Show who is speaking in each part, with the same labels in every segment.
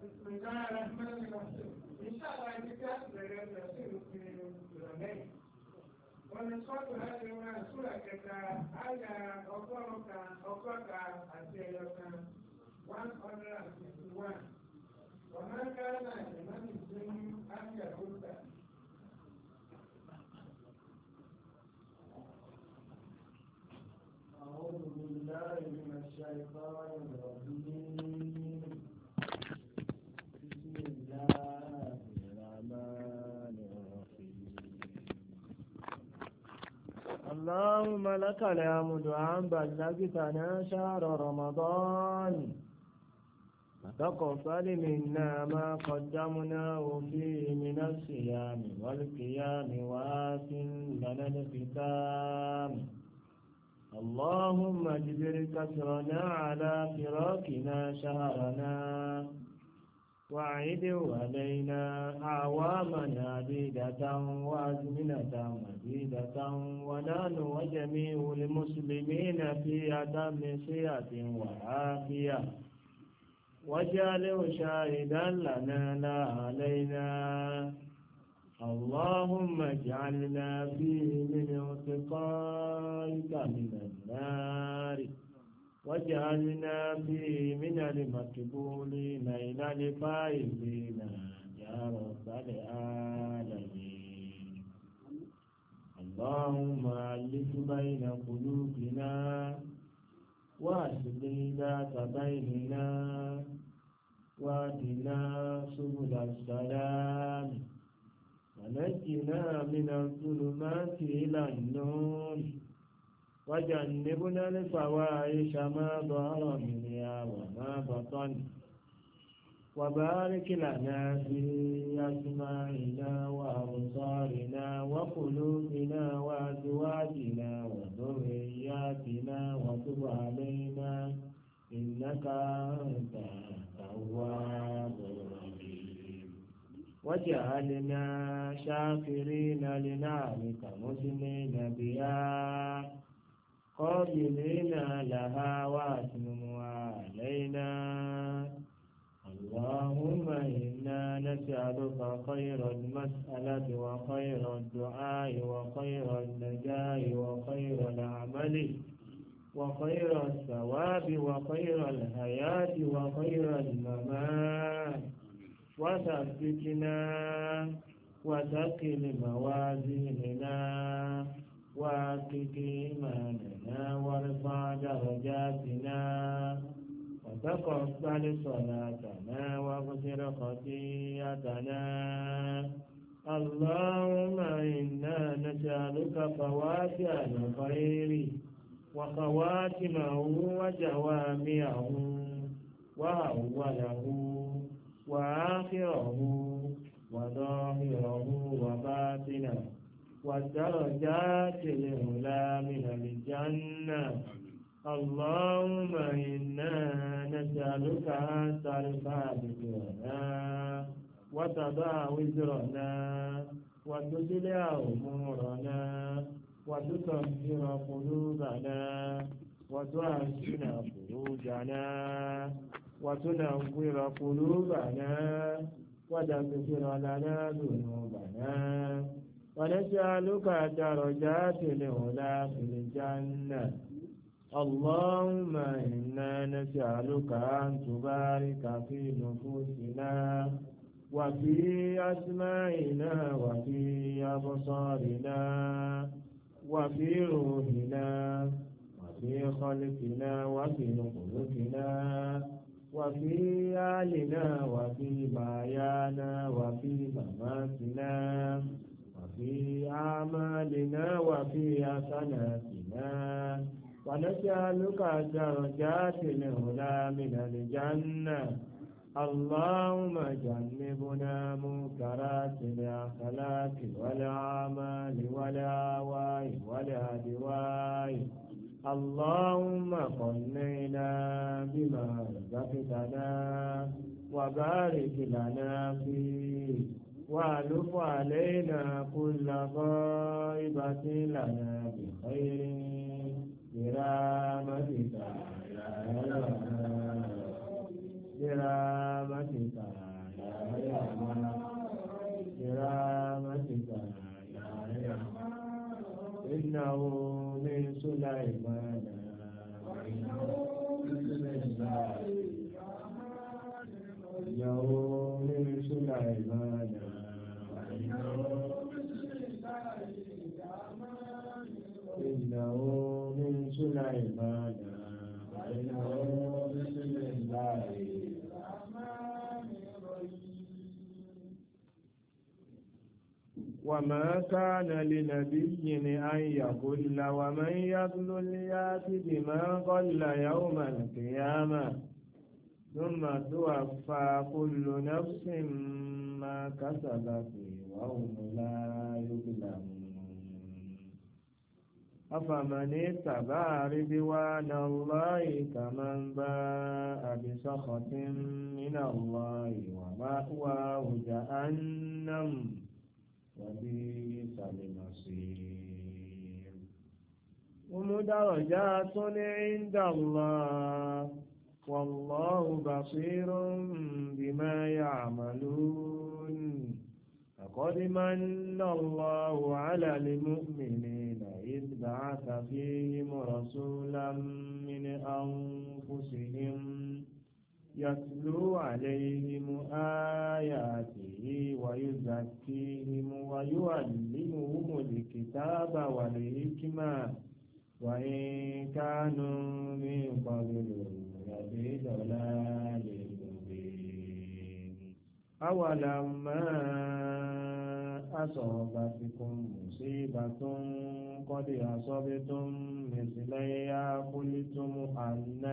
Speaker 1: بسم الله الرحمن الرحيم. إن شاء الله الكتاب سيصير في اليومين. ونصوت هذه سورة آية أخرى أسيرة 151. وما كان لمن الجن أن يهود. أعوذ بالله من الشيطان الرجيم. بسم الله الرحمن الرحيم. اللهم لك الحمد أن بلغتنا شهر رمضان، فتقبل منا ما قدمناه فيه من الصيام والقيام وآتٍ لنا الختام. اللهم اجبر كسرنا على فراقنا شهرنا، وأعد علينا أعواما عديدة وأزمنة مديدة، ونحن وجميع المسلمين في أتم صحة وعافية، واجعله شاهدا لنا لا علينا. اللهم اجعلنا فيه من اتقائك من النار، واجعلنا فيه من المقبولين إلى الفائزين يا رب العالمين. اللهم ألف بين قلوبنا وأصلح ذات بيننا، واهدنا سبل السلام، ونجنا من الظلمات إلى النور، وجنبنا الفواحش ما ظهر منها وما بطن، وبارك لنا في أسماعنا وأبصارنا وقلوبنا وأزواجنا وذرياتنا، وتب علينا إنك أنت التواب الرحيم. وجعلنا شاكرين لنعمك مسلمين بها قابلين لها واتممها علينا. اللهم إنا نسألك خير المسألة وخير الدعاء وخير النجاة وخير العمل وخير الثواب وخير الحياة وخير الممات، وثبتنا وثقل موازيننا وأكد إيماننا وارفع درجاتنا، وتقبل صلاتنا واغفر خطيئتنا. اللهم إنا نسألك فواتح الخير وخواتمه وجوامعه وأوله وآخره وظاهره وباطنه، والدرجات العلى من الجنة. اللهم إنا نسألك أن ترفع ذكرنا وتضع وزرنا وتصلح أمورنا وتطهر قلوبنا وتحسن فروجنا وتنور قلوبنا وتغفر لنا ذنوبنا، ونسألك درجات العلى في الجنة. اللهم إنا نسألك أن تبارك في نفوسنا وفي أسمائنا وفي أبصارنا وفي روحنا وفي خلقنا وفي خلقنا وفي آلنا وفي معيانا وفي مماتنا وفي أعمالنا وفي حسناتنا، ونسألك درجات العلى من الجنة. اللهم جنبنا منكرات الأخلاق والأعمال والأهواء والأدواء. اللهم قنعنا بما رزقتنا وبارك لنا فيه، وألف علينا كل غائبة لنا بخير برحمتك يا رب برحمتك
Speaker 2: سليمان وإنه بسم الله إنه من سليمان إنه من سليمان وإنه بسم الله وما كان لنبي أن يضل ومن يضلل يأت بما ضل يوم القيامة ثم توفى كل نفس ما كسبت وهم لا يظلمون أفمن اتبع رضوان الله كمن باء بسخط من الله ومأواه جهنم وبئس المصير هم درجات عند الله والله بصير بما يعملون لقد من الله على المؤمنين إذ بعث فيهم رسولا من أنفسهم يتلو عليهم آياته ويزكيهم ويعلمهم الكتاب والحكمة وإن كانوا من قبل لفي ضلال مبين أولما أصابتكم مصيبة قد أصبتم مثليها قلتم أن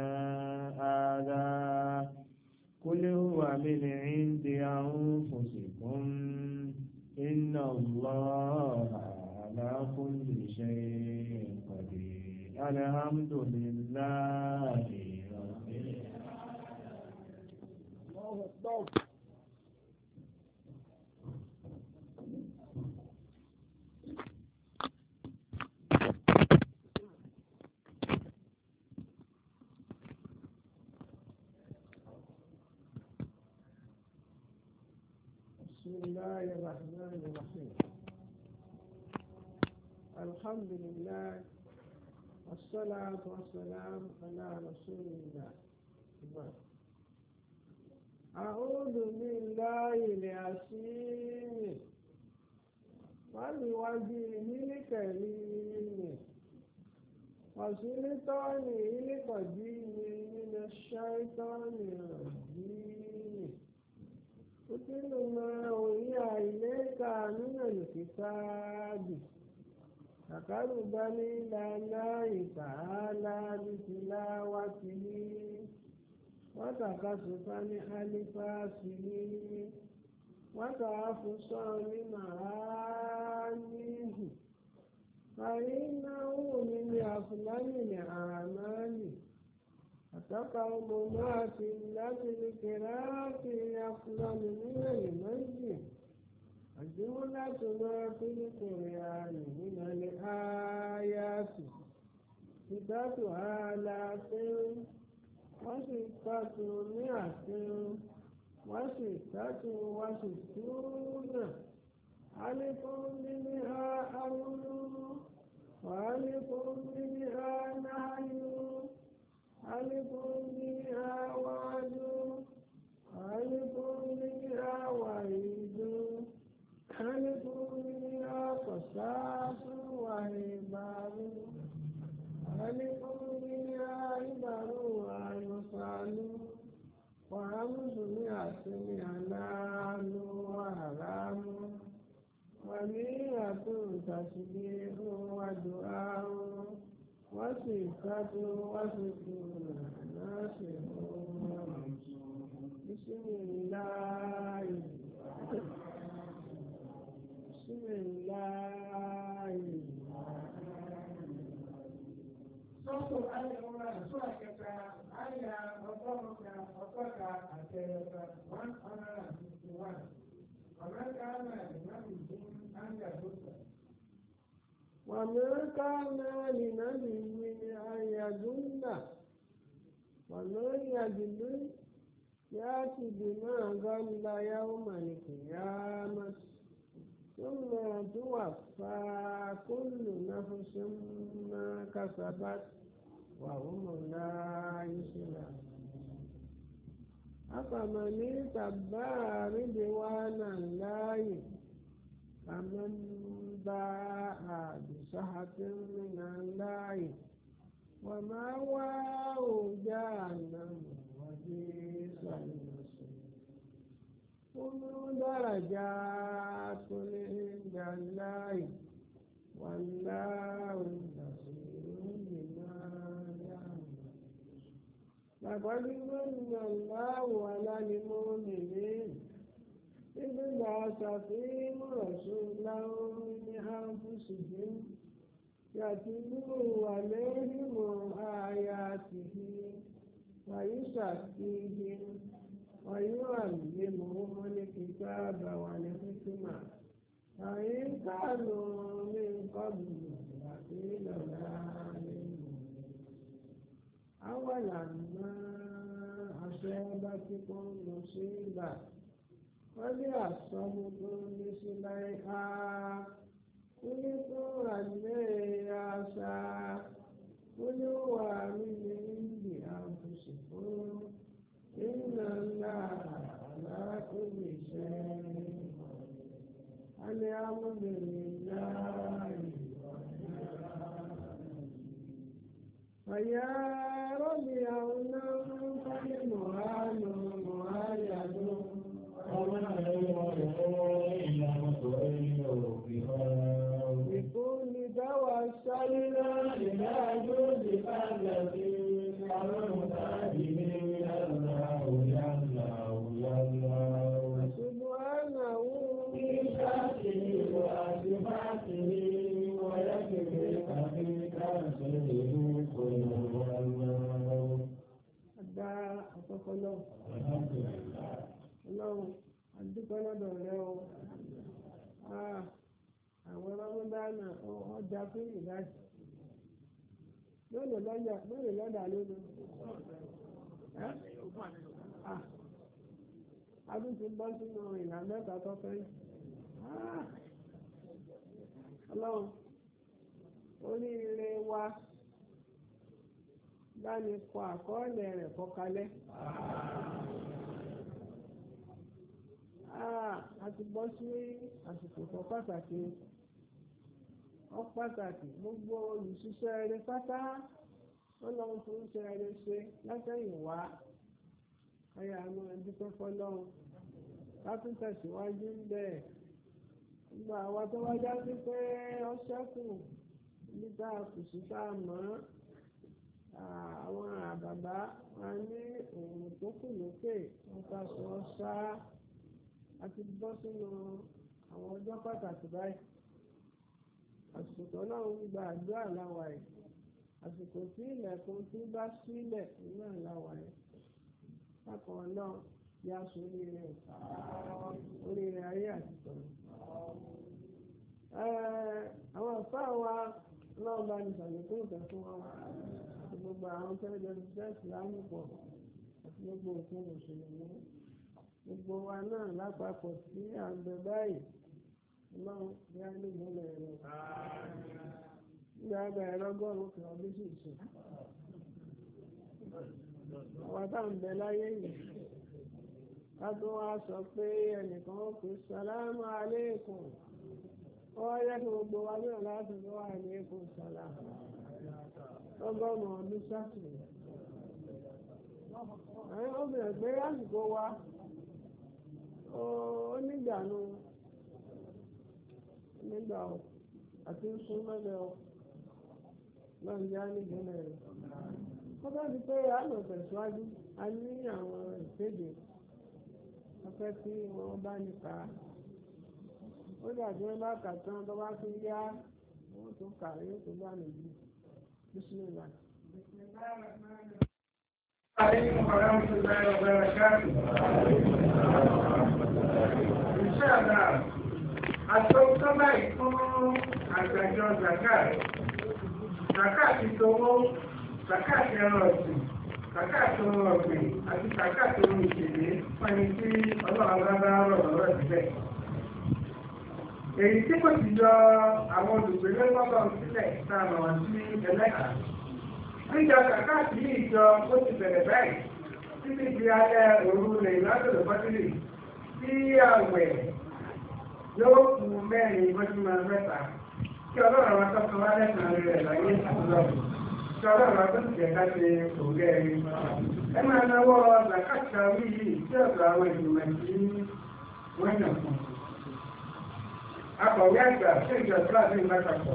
Speaker 2: هذا قل هو من عند أنفسكم إن الله على كل شيء قدير الحمد لله رب العالمين.
Speaker 1: بسم الله الرحمن الرحيم الحمد لله والصلاة والسلام على رسول الله أعوذ بالله العظيم وبوجهه الكريم وسلطانه القديم من الشيطان الرجيم اتل ما أوحي إليك من الكتاب تقربا إلى الله تعالى بتلاوته وتكسفا لألفاظه وتعفصا لمعانيه فإنه من أفضل الأعمال أتقرب ما في القراءة أفضل من المسجد الجملة ما في القرآن من الآيات 6,000 و6,166 ألف منها أمر وألف منها نهي ألف منها وعد ألف منها وعيد ألف منها قصاص وعبار ألف منها عبر وأمثال و500 حلال وحرام و100 تسبيح ودعاء و6 و60 ناصر بسم الله بسم الله صوت الأولى صوتك أيا وضعك وضعك أتيك 151 وما كان لنبي أن يدل وما كان لنبي أن يدل ومن يدل يأتي بما ضل يوم القيامة
Speaker 3: ثم توفى كل نفس ما كسبت وهم لا يظلمون أفمن اتبع رضوان الله كمن باء بسخط من الله ومأواه جهنم وبئس المصير كل درجات عند الله والله بصير بما يعملون لقد من الله على المؤمنين إذ بعث فيهم رسولا من أنفسهم يتلو عليهم آياته ويزكيهم ويعلمهم الكتاب والحكمة وإن كانوا من قبل لفي ضلال أولما أصابتكم مصيبة قد أصبتم مثليها قلتم أني عسى قل هو من عند أنفسكم إن الله على كل شيء الحمد لله فيا رب يوما فالمهان مهاجد بكل توسلنا إلى جودك الذي المتاجرين الله سبحانه في ذاته وصفاته ويكفيك في كرسه كل الله. Ọlọ́run adúpẹ́ lọ́dọ̀ rẹ o àwọn rọ́mọdánà ọjà fún ìdájì lónìí lọ́dà lónìí adún ti bọ́ sínú ìlà mẹ́ta tó fẹ́ Ọlọ́run oríire wa báni kọ àkọọ́lẹ̀ rẹ̀ kọkalẹ̀. A ti bọ́ sí àsìkò tó pàtàkì gbogbo olùṣiṣẹ́ eré pátá Ọlọ́run tó ń ṣe eré ṣe látẹ̀yìnwá ayé àwọn ẹ̀dúpẹ́ fọlọ́run látún tẹ̀síwájú ń bẹ̀ gbogbo àwa tó wájá sí pé ó ṣẹ́kù nígbà kùsù tá a mọ̀ àwọn àbàbá wa ní òun tó kù lókè wọn ká sọ ọ́ ṣáá a ti bọ́ sínú àwọn ọjọ́ pàtàkì báyìí àsìkò tó náà ń gba àdúrà láwa ẹ̀ àsìkò tí ilẹ̀kùn tí bá sílẹ̀ náà láwa ẹ̀ bákan náà yá sóríire oríire ayé àti tọ̀nà. àwọn ọ̀fà wa náà bá ní sàlékún ìtẹ̀ fún wa àti gbogbo àwọn tẹ́lẹ̀ jẹ́ ìsìlámù pọ̀ àti gbogbo òkú mùsùlùmí. Gbogbo wa náà lápapọ̀ sí àgbẹ̀ báyìí Ọlọ́run bí a lè múlẹ̀ rẹ̀ nígbà àgbà ẹ̀rọ gọ́ọ̀rùn kan ọdún sì sùn àwọn tá à ń bẹ láyé yìí ká tó wá sọ pé ẹnìkan ó pè sàlámù aléèkùn ó yẹ kí gbogbo wa náà láti lọ wà ní èkó sàlámù ọgọ́rùn-ún ọdún sátìlẹ̀ ó bẹ̀rẹ̀ pé àsìkò wa onígbàánu nígbà ọ àti sún mẹ́lẹ̀ ọ lọ́n yá nígbìmọ̀ rẹ̀ wọ́n bá ti pé àlọ́ tẹ̀síwájú a ní àwọn ìkéde afẹ́ tí wọ́n bá nípa ó dàbí wọn bá kà tán tó bá tún yá wọ́n tún kà yóò tó bá nìyí bísímìlà.
Speaker 1: عليكم ورحمة الله وبركاته. إن شاء الله àtọ́tọ́ báyìí fún àgbàjọ zakat ti tówó zakat ẹran ọ̀sìn zakat ohun ọ̀gbìn àti zakat ohun ìṣèlú fún ẹni tí ọlọ́run bá rọ̀ lọ́rọ̀ síbẹ̀. èyí tí kò sì yọ àwọn olùgbé lọ́gbọ́n sílẹ̀ sáà wọn sí ẹlẹ́ka. níjọ kàkáàtì ní ìjọ ó ti bẹ̀rẹ̀ báyìí títí di alẹ́ òru rẹ̀ látọ̀dọ̀ fọ́tílì tí àwẹ̀ yóò kù mẹ́rin mọ́júmọ́ mẹ́ta kí ọlọ́run wa tọ́kọ wá lẹ́sàn-án rẹ̀ láyé àtúntò kí ọlọ́run wa tó ti jẹ́ ká ṣe òwúrẹ́ rí. ẹ máa náwó làkàtà orí yìí tí ọ̀dọ̀ àwọn ìgbìmọ̀ tí wọ́n yàn fún. akọ̀wé àgbà fún ìjọ kíláàsì ìbáṣepọ̀.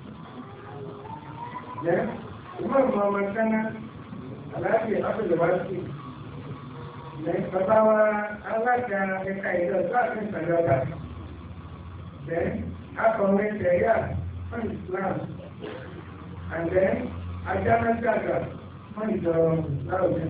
Speaker 1: ìmọ̀ọ́mọ́ ọmọ sẹ́nà aláàbì àbẹ̀lẹ̀wáṣí. bàbá wa alága ẹ̀ka ìjọ kíláàsì ìpàdé then akọ̀wé sẹ̀ríà fún Islam and then ajánájàgà fún ìjọ láwùjọ.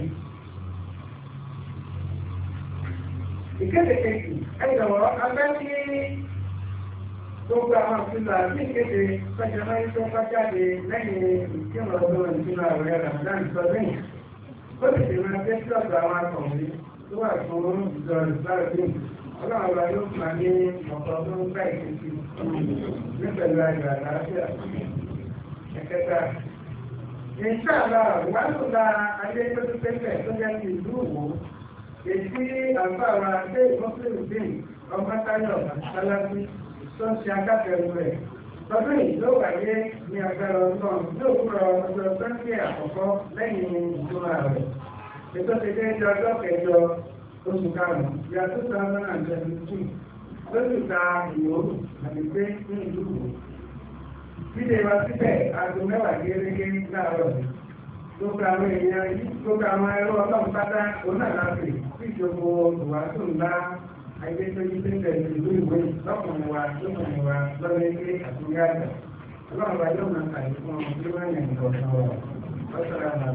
Speaker 1: ìkéde kejì ẹ̀dọ̀wọ̀ abẹ́ tí gbogbo àwọn àfihàn àti ìkéde pẹ̀jọba tó bá jáde lẹ́yìn ìkírun ọdún ìdúnà àwẹ̀ Ramadan sọdún ó sì ti máa gbé sí ọ̀dọ̀ àwọn akọ̀wé tó wà fún ìjọ ìgbàlódé ọlọ́run ọba yóò fún wa ní ọ̀pọ̀ tó ń bá ìkéde ní pẹ̀lú ayọ̀ àlàáfíà. ẹ̀kẹta ìṣàlá wàlúùlà adéjọ́dúpẹ́pẹ́ tó jẹ́ ti ìlú Òwò èsì àgbàwà dé ìmọ̀sílùdín ọmọtáyọ̀ sálábí tó ń ṣe agbátẹrù rẹ̀ lọ́dún yìí ló wáyé ní agbára ọlọ́run ní òwúrọ̀ ọjọ́ sọ́ńdé àkọ́kọ́ lẹ́yìn ìjọba rẹ̀ ètò ti dé ọjọ́ kẹjọ oṣù karùn-ún ìyá tó sọ ọmọ náà jẹ́ tuntun lóṣù ta ìyóòrù àdìgbé ní ìlú Òwò. Dídé wa síbẹ̀ aago mẹ́wàá gẹ́gẹ́ láàárọ̀ gbogbo àwọn èèyàn yìí gbogbo àwọn ẹrú ọlọ́run pátá onáàlápè sí ìjọba ìwàásù ńlá ayélujára tó ń tẹ̀lé ìlú ìwé lọ́kùnrin wa lókùnrin wa lọ́lẹ́gbẹ́ àtúnyẹ àgbà ọlọ́run bá yóò máa kàyé fún ọmọ tí wọ́n yàn nǹkan fún ọ lọ́sọ̀rọ̀ àwọn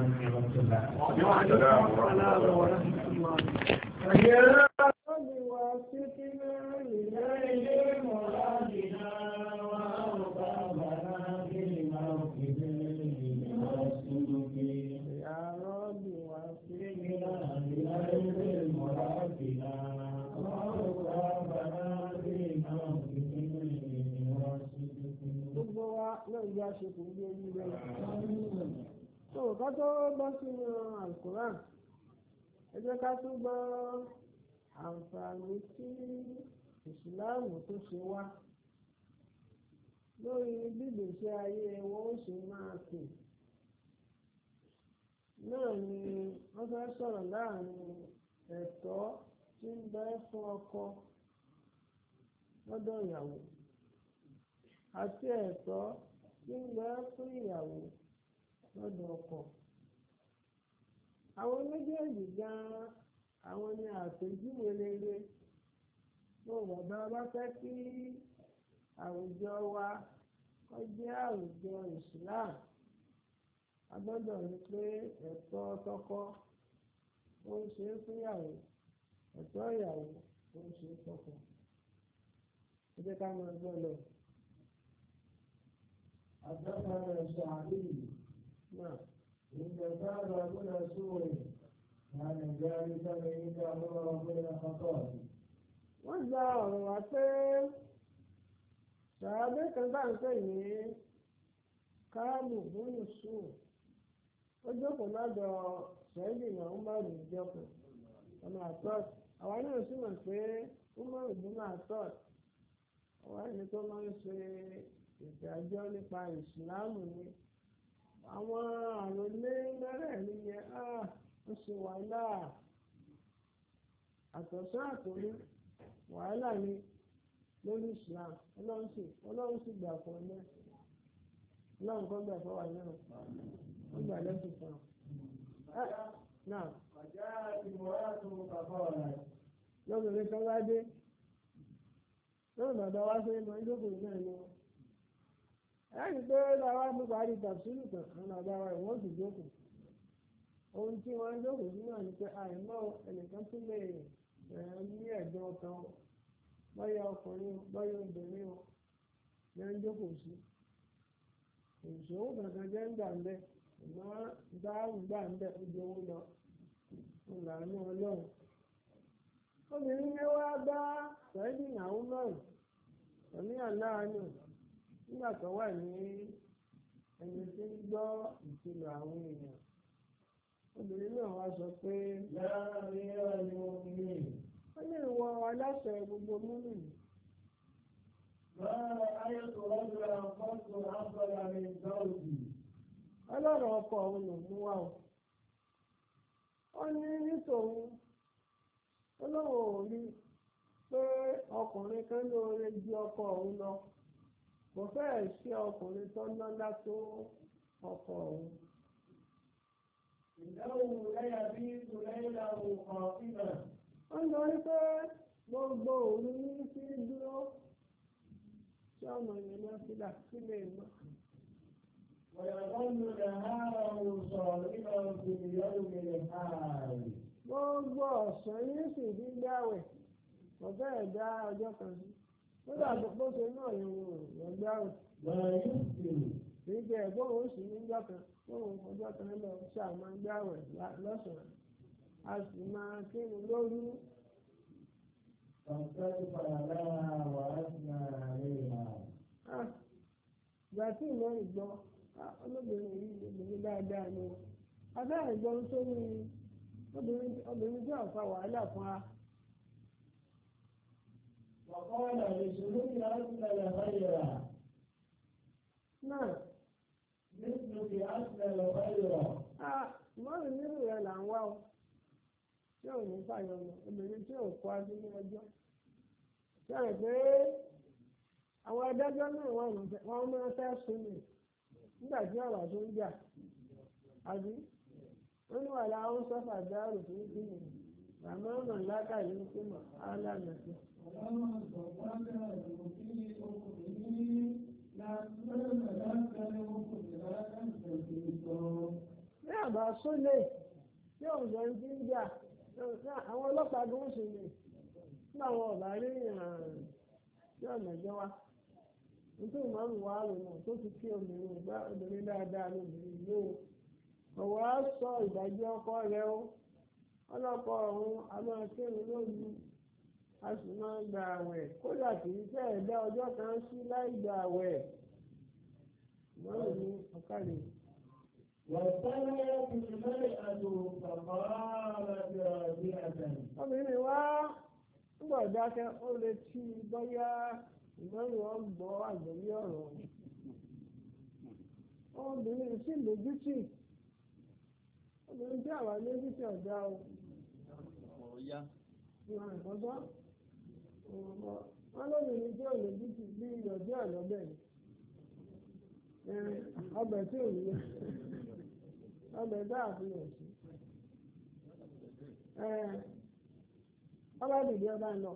Speaker 3: náà ṣe kò ní orí rẹ̀. tó ká tó gbọ́ sínú Al-Qur'an ẹ jẹ́ ká tó gbọ́ àǹfààní tí ìsìláàmù tó ṣe wá lórí bíbèsè ayé wọn ó sì máa pè náà ni wọ́n fẹ́ sọ̀rọ̀ láàrin ẹ̀tọ́ tí ń bẹ fún ọkọ lọ́dọ̀ ìyàwó àti ẹ̀tọ́ tí ń bẹ fún ìyàwó lọ́dọ̀ ọkọ. àwọn méjèèjì gan-an àwọn ni àpèjúwe rere tó bàbá bá fẹ́ kí àwùjọ wa kó jẹ́ àwùjọ Islam a gbọ́dọ̀ rí pé ẹ̀tọ́ tọkọ ó ń ṣe é fúnyàwó ẹ̀tọ́ ìyàwó ó ń ṣe é fọ́kọ. ẹ jẹ́ ká máa gbọ́ lọ.
Speaker 2: أتذكر الشعبي إن كان رجل سوء كان ذلك بينك وبين خطأ.
Speaker 3: wọ́n gba ọ̀rọ̀ wá pé ṣàádé kan bá ń pè ní káàbù bóyú sùn ó jókòó lọ́dọ̀ sẹ́yìn náà ń bá rè jọkọ̀ ọmọ àtọ́t àwa náà sì mọ̀ pé ó mọ̀ ìdúmọ̀ àtọ́t àwa ẹni tó máa ń ṣe ìdájọ́ nípa ìsìláàmù ni àwọn àròlé mẹ́rẹ̀ẹ̀rin yẹn ó ṣe wàhálà àtọ̀sán àtòrí wàhálà ni lórí Islam ọlọ́run sì gbà fún ọ náà ọlọ́run kan gbà fún wa náà wọ́n gbà lẹ́sìn fún ọ. náà lọ́bìnrin kan bá dé lọ́rùn bàbá wa ṣe mọ ìjókòó náà ni wọ́n. ẹ̀yìn pé bàbá mi parí tàbísírì kan àwọn bàbá wa ìwọ́n sì jókòó. ohun tí wọ́n ń jókòó sí náà ni pé àìmọ́ ẹnìkan tún lè ní ẹ̀dùn ọkàn bọ́yá ọkùnrin bọ́yá obìnrin o ní ń jókòó sí. ìṣòwò kankan jẹ́ ń gbà ń bẹ́ ṣùgbọ́n dáhùn gbà ń bẹ́ ojú owó lọ ìlànà ọlọ́run. obìnrin yẹn wá bá sẹ́yìn ìyàwó náà òní àláàánú nígbà tó wà ní ẹni tí ń gbọ́ ìkìlọ̀ àwọn èèyàn obìnrin náà wá sọ pé
Speaker 2: láàrin ọ̀nà òkùnrin
Speaker 3: ó ní ìwọ aláṣẹ gbogbo múlù
Speaker 2: máa ayẹ́tò ọjọ́ àkọ́kọ́ àbọ̀là mi gbọ́ọ̀dì.
Speaker 3: ọlọ́rọ̀ ọkọ òun ló mú wá o ó ní nítòun olówó ò rí pé ọkùnrin kan lóore ju ọkọ òun lọ kò fẹ́ẹ̀ sí ọkùnrin tó lọ́lá tó ọkọ òun.
Speaker 2: ìdáhùn lẹ́yà bí ìtòlẹ́yìnlá òkàn fífà.
Speaker 3: ó ń lọ rí pé gbogbo òru ní sí dúró tí ọmọ yẹn náà sílà sílé mọ́.
Speaker 2: ويظل نهاره صالحا في اليوم الحال.
Speaker 3: gbogbo ọ̀sán ní sì fi gbáwẹ̀ kò fẹ́ẹ̀ dá ọjọ́ kan sí kódà bó ṣe náà yẹn wò wọ́n gbáwẹ̀. kìí jẹ́ ẹ̀gbọ́n òun sì níjọ́ kan tóun ọjọ́ kan lọ ṣàmà gbáwẹ̀ lọ́sàn-án a sì máa kírun lóru. ìgbà tí ìmọ̀ ìgbọ́ olóbìnrin yìí obìnrin dáadáa ni abẹ́rẹ́ ìgbọ́n tó ní obìnrin tí ọ̀fà wàhálà fún wa.
Speaker 2: وقال لشهود أسلل خيرا.
Speaker 3: náà.
Speaker 2: مثلك أسلل خيرا.
Speaker 3: mọ́rin nínú rẹ̀ là ń wá o tí ò ní fàyọmọ obìnrin tí ò kọ́ adé ní ọjọ́ sọ̀rọ̀ pé àwọn adájọ́ náà wọ́n máa fẹ́ sùn ní nígbà tí ọ̀rọ̀ tó ń jà àbí wọ́n ní wàhálà ó sọ́fà dáàrò fún ìdílé àmọ́ ọ̀nà lákàlẹ́ ń pè mọ́ álámà sí. ní àbá sólè tí òun sọ ń ti ń jà àwọn ọlọ́pàá tó ń sùn ní nígbà àwọn ọ̀bà rí ìrìn tí ọ̀nà jẹ́ wá. nítorí ìmọ̀ràn wà lónà tó ti kí obìnrin dáadáa lóbìnrin yóò ọ̀wọ́ á sọ ìdájọ́ ọkọ rẹ ó ọlọ́pọ̀ ọ̀hún a máa kírun lóru a sì máa gba àwẹ̀ kódà kì í fẹ́ ẹ̀dá ọjọ́ kan sí láì gba àwẹ̀ ìmọ̀ràn ní ọ̀kàlẹ̀. obìnrin wa ń gbọ́ dákẹ́ ó retí bóyá ìmọ̀ràn ọgbọ́ àgbẹ̀yẹ ọ̀rọ̀ obìnrin sì lójútì obìnrin tí àwa lójútì ọ̀dà o ìwọ̀n ìkọ́sọ́ wọn lóbìnrin tí ò lójútì bí ìyọ̀dí ọ̀lọ́bẹ̀ ni ọbẹ̀ tí ò nílẹ̀ ọbẹ̀ dáàfihàn sí ọba dìde ọba ń lọ.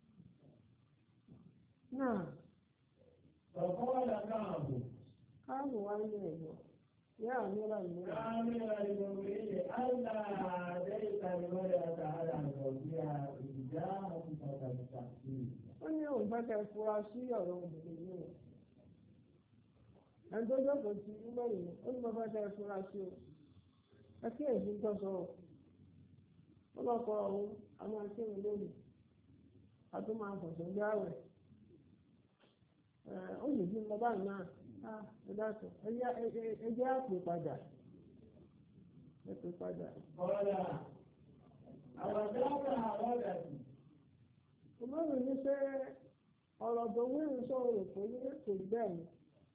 Speaker 3: náà
Speaker 2: فقال كعب
Speaker 3: káàmù wá ní ẹ̀gbọ́n yá àmúra ìmúra.
Speaker 2: يا أمير المؤمنين ألا عاديت المرأة على زوجها إجابة فتستحقيه.
Speaker 3: ó ní òun fẹ́ kẹ́ fura sí ọ̀rọ̀ obìnrin yìí ẹni tó jókòó ti mẹ́rin ni ó ní mo fẹ́ kẹ́ fura sí o ẹ kí èsì ń tọ́sọ o ó lọ́kọ̀ ọ̀hún a máa kírun lónìí a tún máa fọ̀sọ̀ gbé àwẹ̀ ó lè bí mo báyìí náà ẹ dákun ẹ jẹ́ àpè padà ẹ pè padà.
Speaker 2: قال أودعت عودتي.
Speaker 3: ọmọbìnrin ní pé ọ̀rọ̀ tó wíwù sọ̀rọ̀ kò ní kò rí bẹ́ẹ̀ ni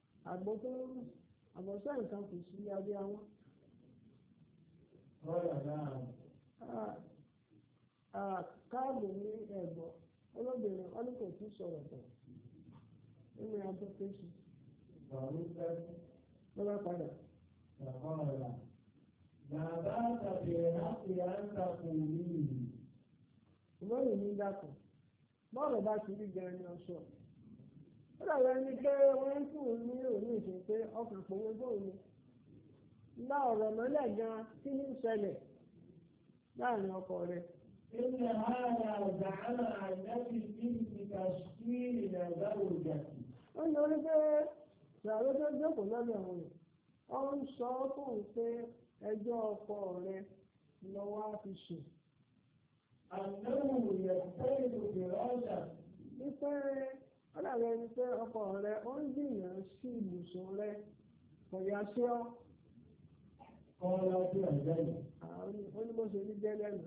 Speaker 3: àbọ̀sẹ̀ nǹkan kò sí abẹ́ àwọn.
Speaker 2: قال نعم.
Speaker 3: káàbù ní ẹ̀gbọ́n olóbìnrin wọn ní kò tí sọ̀rọ̀ tán nínú abọ́ kéṣì lọ́wọ́ padà.
Speaker 2: فقال ما بات في حقي أن تقوليه.
Speaker 3: ìmọ̀ràn ní dákun bọ́ọ̀lù bá ti rí gan ni ọ̀ṣọ́ ó dàbí ẹni pé wọ́n ń fún un ní òní ìṣe pé ọkàn pòwe bóun ni ńlá ọ̀rọ̀ mọ́lẹ̀ gan kí ní ṣẹlẹ̀ láàrin ọkọ rẹ̀.
Speaker 2: إن هذا زعم أنك بنت تشكيل زوجتي.
Speaker 3: ó ní orí pé ṣàró tó jókòó lọ́dọ̀ òun ó ń sọ fún un pé ẹjọ́ ọkọ rẹ̀ lọ́wọ́ á fi sùn.
Speaker 2: أنه يستند فراشا.
Speaker 3: wípé ó dàbí ẹni pé ọkọ rẹ ó ń jìnnà sí ibùsùn rẹ kò yá sí ọ.
Speaker 2: قال في الجنة
Speaker 3: ó ní bó ṣe rí jẹ́lẹ̀ nù.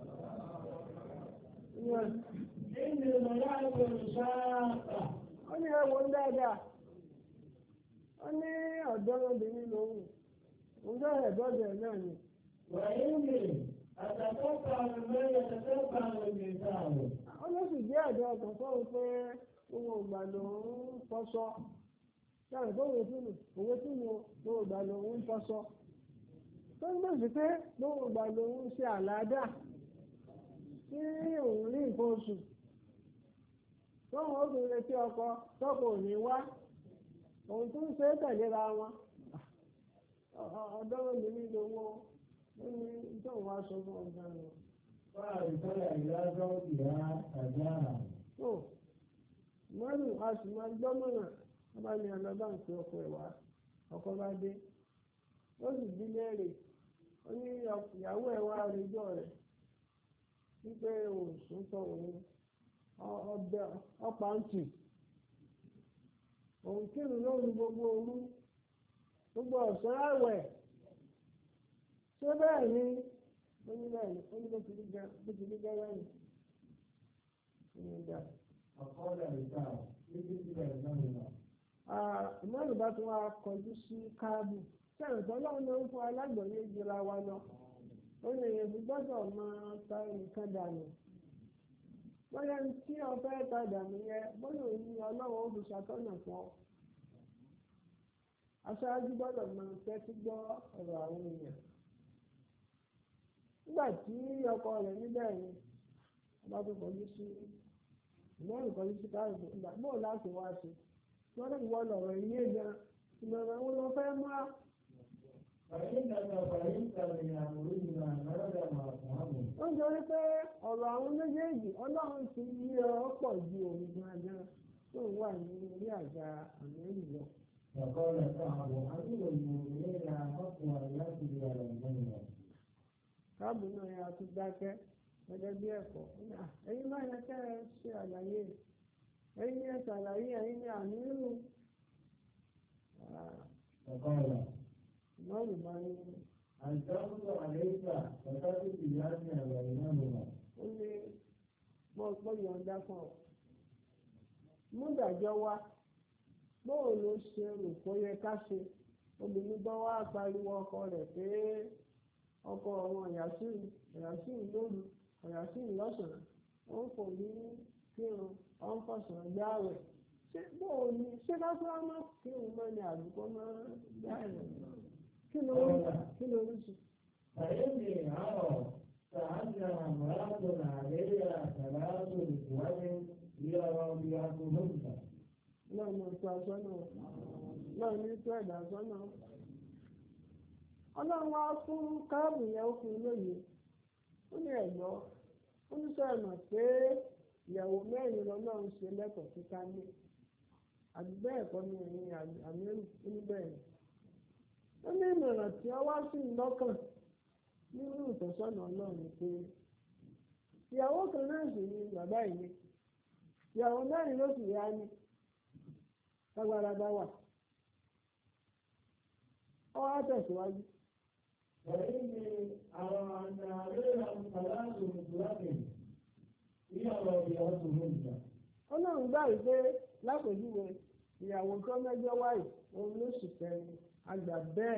Speaker 2: إن الملائكة شاقة
Speaker 3: ó ní ẹwọ ń dáadáa ó ní ọ̀dọ́mọbìnrin lòun òun tó ẹ̀dọ́dọ̀ náà ni.
Speaker 2: وإني أتتبع ما يتتبع النساء
Speaker 3: ó ló sì jẹ́ ẹ̀dọ́ ọkàn fóun pé owó ìgbà lòun fọṣọ sáré tó wò sínú owó sínú owó ìgbà lòun fọṣọ tó ń gbèsè pé owó ìgbà lòun ṣe àládà tí òun rí nǹkan oṣù tóun ó fi retí ọkọ tọkọ ò ní wá òun tún ṣe é tẹ̀léra wọn ọ̀dọ́mọbìnrin lòun ó ní tóun wá sọ fún ọgbà rẹ̀.
Speaker 2: فأرسل إلى زوجها فجاء
Speaker 3: tó mọ́rù a sì máa gbọ́mọ̀ràn wọ́n bá ní ọlọ́bà ń pe ọkọ ẹ̀ wá ọkọ bá dé ó sì bí léèrè ó ní ìyàwó ẹ̀ wá rẹjọ́ rẹ̀ wípé òsùn tọ òun ọ̀pá ń tì òun kírun lóru gbogbo òru gbogbo ọ̀sán àwẹ̀ ṣé bẹ́ẹ̀ ni ó ní bẹ́ẹ̀ ni ó ní bó ti rí gẹ́gẹ́ ni.
Speaker 2: فقال الرجال لجد بينهما
Speaker 3: ìmọ̀ràn bá tún wá kọjú sí káàbù sẹ́yìn tó lọ́wọ́ ló ń fún alágbọ̀nyé jura wa lọ ó lè yẹ fi gbọ́dọ̀ máa ta nǹkan dànù bóyá tí ọfẹ́ ta dànù yẹn bóyá ní ọlọ́wọ́ ó fi ṣàtọ́nà fún ọ aṣáájú gbọ́dọ̀ máa tẹ́tí gbọ́ ọ̀rọ̀ àwọn èèyàn nígbà tí ọkọ rẹ̀ níbẹ̀ ni ọba tó kọjú sí ìmọ̀ràn kọjú sí káàbù ìgbà bóò láti wá sí wọ́n lè wọ lọ̀rọ̀ ilé gan ìmọ̀ràn wo ló fẹ́ mú á.
Speaker 2: فإنك فإنك من أمرنا ماذا ما فهموا
Speaker 3: ó ń sọ wípé ọ̀rọ̀ àwọn méjèèjì ọlọ́run ti yí ọ pọ̀ ju òun gangan tó wà ní orí àga àmẹ́rì lọ.
Speaker 2: فقال كعب أمير المؤمنين أحق أن يصل على الجنة
Speaker 3: káàbù náà yà tún dákẹ́ gẹ́gẹ́ bí ẹ̀kọ́ ẹ̀yin máa yẹ kẹ́ ẹ ṣe àlàyé ẹ̀yin ẹ̀ ṣàlàyé ẹ̀yin ní àmírù.
Speaker 2: فقال
Speaker 3: ìmọ̀ràn máa ń
Speaker 2: أن تأخذ عليك وتأتي بيدنا بينهما
Speaker 3: ó ní mo yọ̀ǹda fún ọ mú ìdájọ́ wá bóò ló ṣe rò kó yẹ ká ṣe obìnrin bá wá pariwo ọkọ rẹ̀ pé ọkọ ọmọ ìyàsín lóru ìyàsín lọ́sàn-án ó ń kò ní kírun ó ń fọ̀sán gbáwẹ̀ ṣé bóò ní ṣé ká tó má kírun mọ́ ni àdúgbò máa gbáwẹ̀ kí ló rí sí.
Speaker 2: فإني أرى كأنها امرأة عليها ثلاث نسوة هي رابعتهن
Speaker 3: náà mo tó aṣọ náà ní tó ẹ̀dá aṣọ náà ọlọ́run wá fún káàbù yẹn ó fún lóye ó ní ẹ̀gbọ́ ó ní sọ ẹ̀mọ̀ pé ìyàwó mẹ́rin lọ́lọ́run ṣe lẹ́tọ̀ọ́ sí ká ní àbí bẹ́ẹ̀ kọ́ ní ẹ̀yìn àmírù ó ní bẹ́ẹ̀ ó ní ìmọ̀ràn tí ó wá sí lọ́kàn nínú ìtọ́sọ́nà ọlọ́run ni pé ìyàwó kan náà sì ni bàbá ìní ìyàwó mẹ́rin ló sì yá ní lágbára bá wà ọ wá tẹ̀síwájú.
Speaker 2: وإني أرى أن عليها ثلاث نسوة هي رابعتهن
Speaker 3: ọlọ́run gbà wípé lápèjúwe ìyàwó tó mẹ́jọ wáyé òun ló sì kẹrin àgbà bẹ́ẹ̀.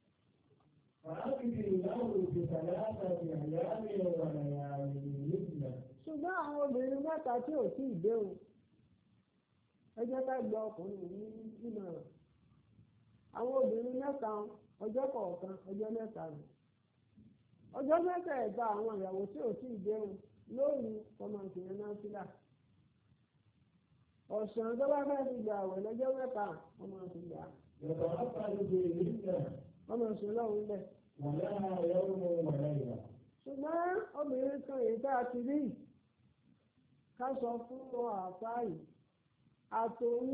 Speaker 2: فأكفي له بثلاثة أيام ولياليهن
Speaker 3: ṣùgbọ́n àwọn obìnrin mẹ́ta tí ò tí ì déhùn ẹ jẹ́ ká gba ọkùnrin ní ìmọ̀ràn àwọn obìnrin mẹ́ta ọjọ́ kọ̀ọ̀kan ọjọ́ mẹ́ta rẹ̀ ọjọ́ mẹ́tẹ̀ẹ̀ta àwọn ìyàwó tí ò tí ì déhùn lóru ọmọ ìṣẹ̀lẹ̀ náà sílà ọ̀sán tó bá fẹ́ fi gbà àwẹ̀ lọ́jọ́ mẹ́ta ọmọ ìṣẹ̀lẹ̀
Speaker 2: يتعقد بهن
Speaker 3: ọmọ ìṣẹ̀lẹ̀ ọ̀hún bẹ̀.
Speaker 2: ولها يوم وليلة
Speaker 3: ṣùgbọ́n obìnrin kan èyí tá a ti rí ká sọ fún àáfàá yìí àtòrú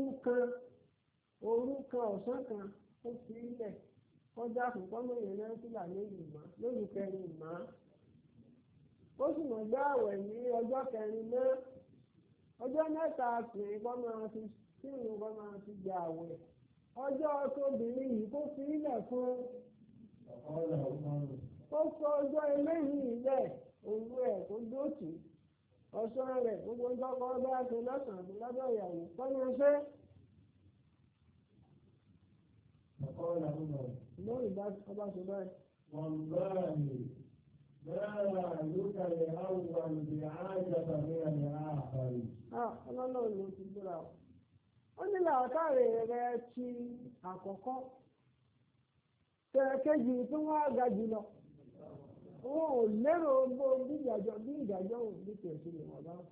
Speaker 3: kan ọ̀sán kan ó fi ilẹ̀ kọjá fún kọ́mọ̀yìn náà sílà lórí kẹrin ìmọ̀ ó sì mọ̀ gbé àwẹ̀ ní ọjọ́ kẹrin náà ọjọ́ mẹ́ta sìn kọ́ máa fi sínú kọ́ máa fi gbà àwẹ̀ ọjọ́ tóbìnrin yìí kó fi ilẹ̀ fún ó sọ ọjọ́ eléyìí ilẹ̀ òwú ẹ̀ kó dóòtì ọ̀sán rẹ̀ gbogbo ń tọ́kọ bá ṣe lọ́sàn-án lọ́dọ̀ ìyàwó kọ́ni ṣe. lórí ọba ṣe báyìí. ọlọ́run ló ti búra o. ó ní làákàrè rẹ ti àkọ́kọ́ kejì tí wọ́n á ga jùlọ wọn ò lérò bó bí ìdájọ́ òun bí tẹ̀sí lè wọ́n bá.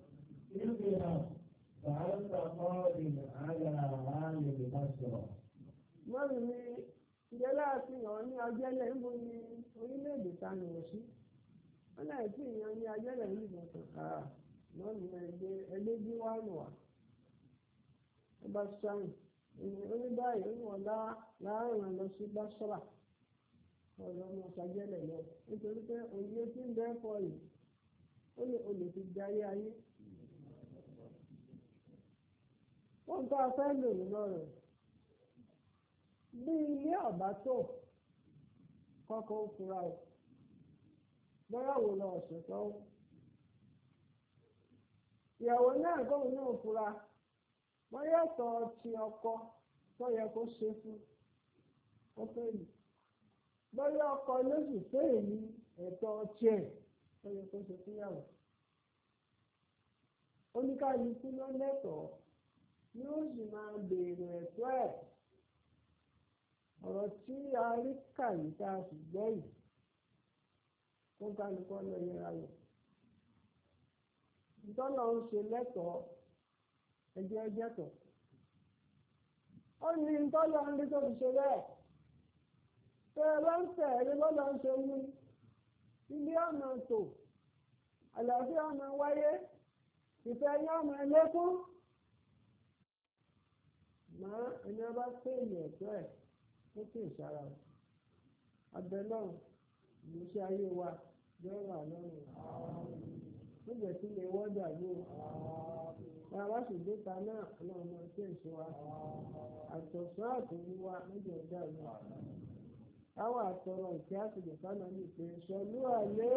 Speaker 3: mọ́rin ni ìjẹ́ láti hàn ní ajẹ́lẹ̀ níbo ni orílẹ̀-èdè ta ni wọ́n sí wọ́n náà tí ìyàn ní ajẹ́lẹ̀ níbo kankan mọ́rin ẹgbẹ́ bí wà nù wá ẹ bá sáyìn oníbàyẹ̀ ń wọ̀n láàárín lọ sí Basra ọ̀rọ̀ ọmọ ṣàjẹ́lẹ̀ lọ nítorí pé òye tí ń bẹ́ fọ yìí ó lè olè fi darí ayé wọ́n tó a fẹ́ lò nínú rẹ̀ bí ilé ọ̀bá tó kọ́kọ́ ó fura o bóyá wò lọ ọ̀sẹ̀ tó ìyàwó náà tóun náà fura bóyá tọ́ ti ọkọ tó yẹ kó ṣe fún ó fẹ́ lù bóyá ọkọ lóṣù tó èyí ẹ̀tọ́ tiẹ̀ tó yẹ kó ṣe fúnyàwó oníkàlùkù ló lẹ́tọ̀ọ́ yóò sì máa béèrè ẹ̀tọ́ ẹ̀ ọ̀rọ̀ tí a rí kà yìí tá a sì gbọ́ yìí kó kálukú lọ yẹra wò ìtọ́nà ń ṣe lẹ́tọ̀ọ́ ẹjọ́ ẹjẹ́ tọ̀ ó ní ìtọ́nà ń rí tó fi ṣe bẹ́ẹ̀ tẹ ẹ bá ń tẹ̀ ẹ́ lọ́dọ̀ ń ṣe wí ilé ọ̀nà tò àlàáfíà ọ̀nà wáyé ìfẹ́ yín ọ̀nà ẹlẹ́kún màá ẹni ọba pé ìyẹn ẹ̀tọ́ ẹ̀ ó kì í sára o abẹ náà ìgbésí ayé wa bẹ́ẹ̀ wà lọ́rùn níbẹ̀ tí lè wọ́dà ló bá a bá sì dé ta náà ọlọ́run máa tẹ̀ sí wa àtọ̀sán àtòwú wa níbi ọ̀dà ló àwọn àtọ̀rọ̀ ìkẹ́ àtìgbè sánà ní ìpè ṣọlú àlẹ́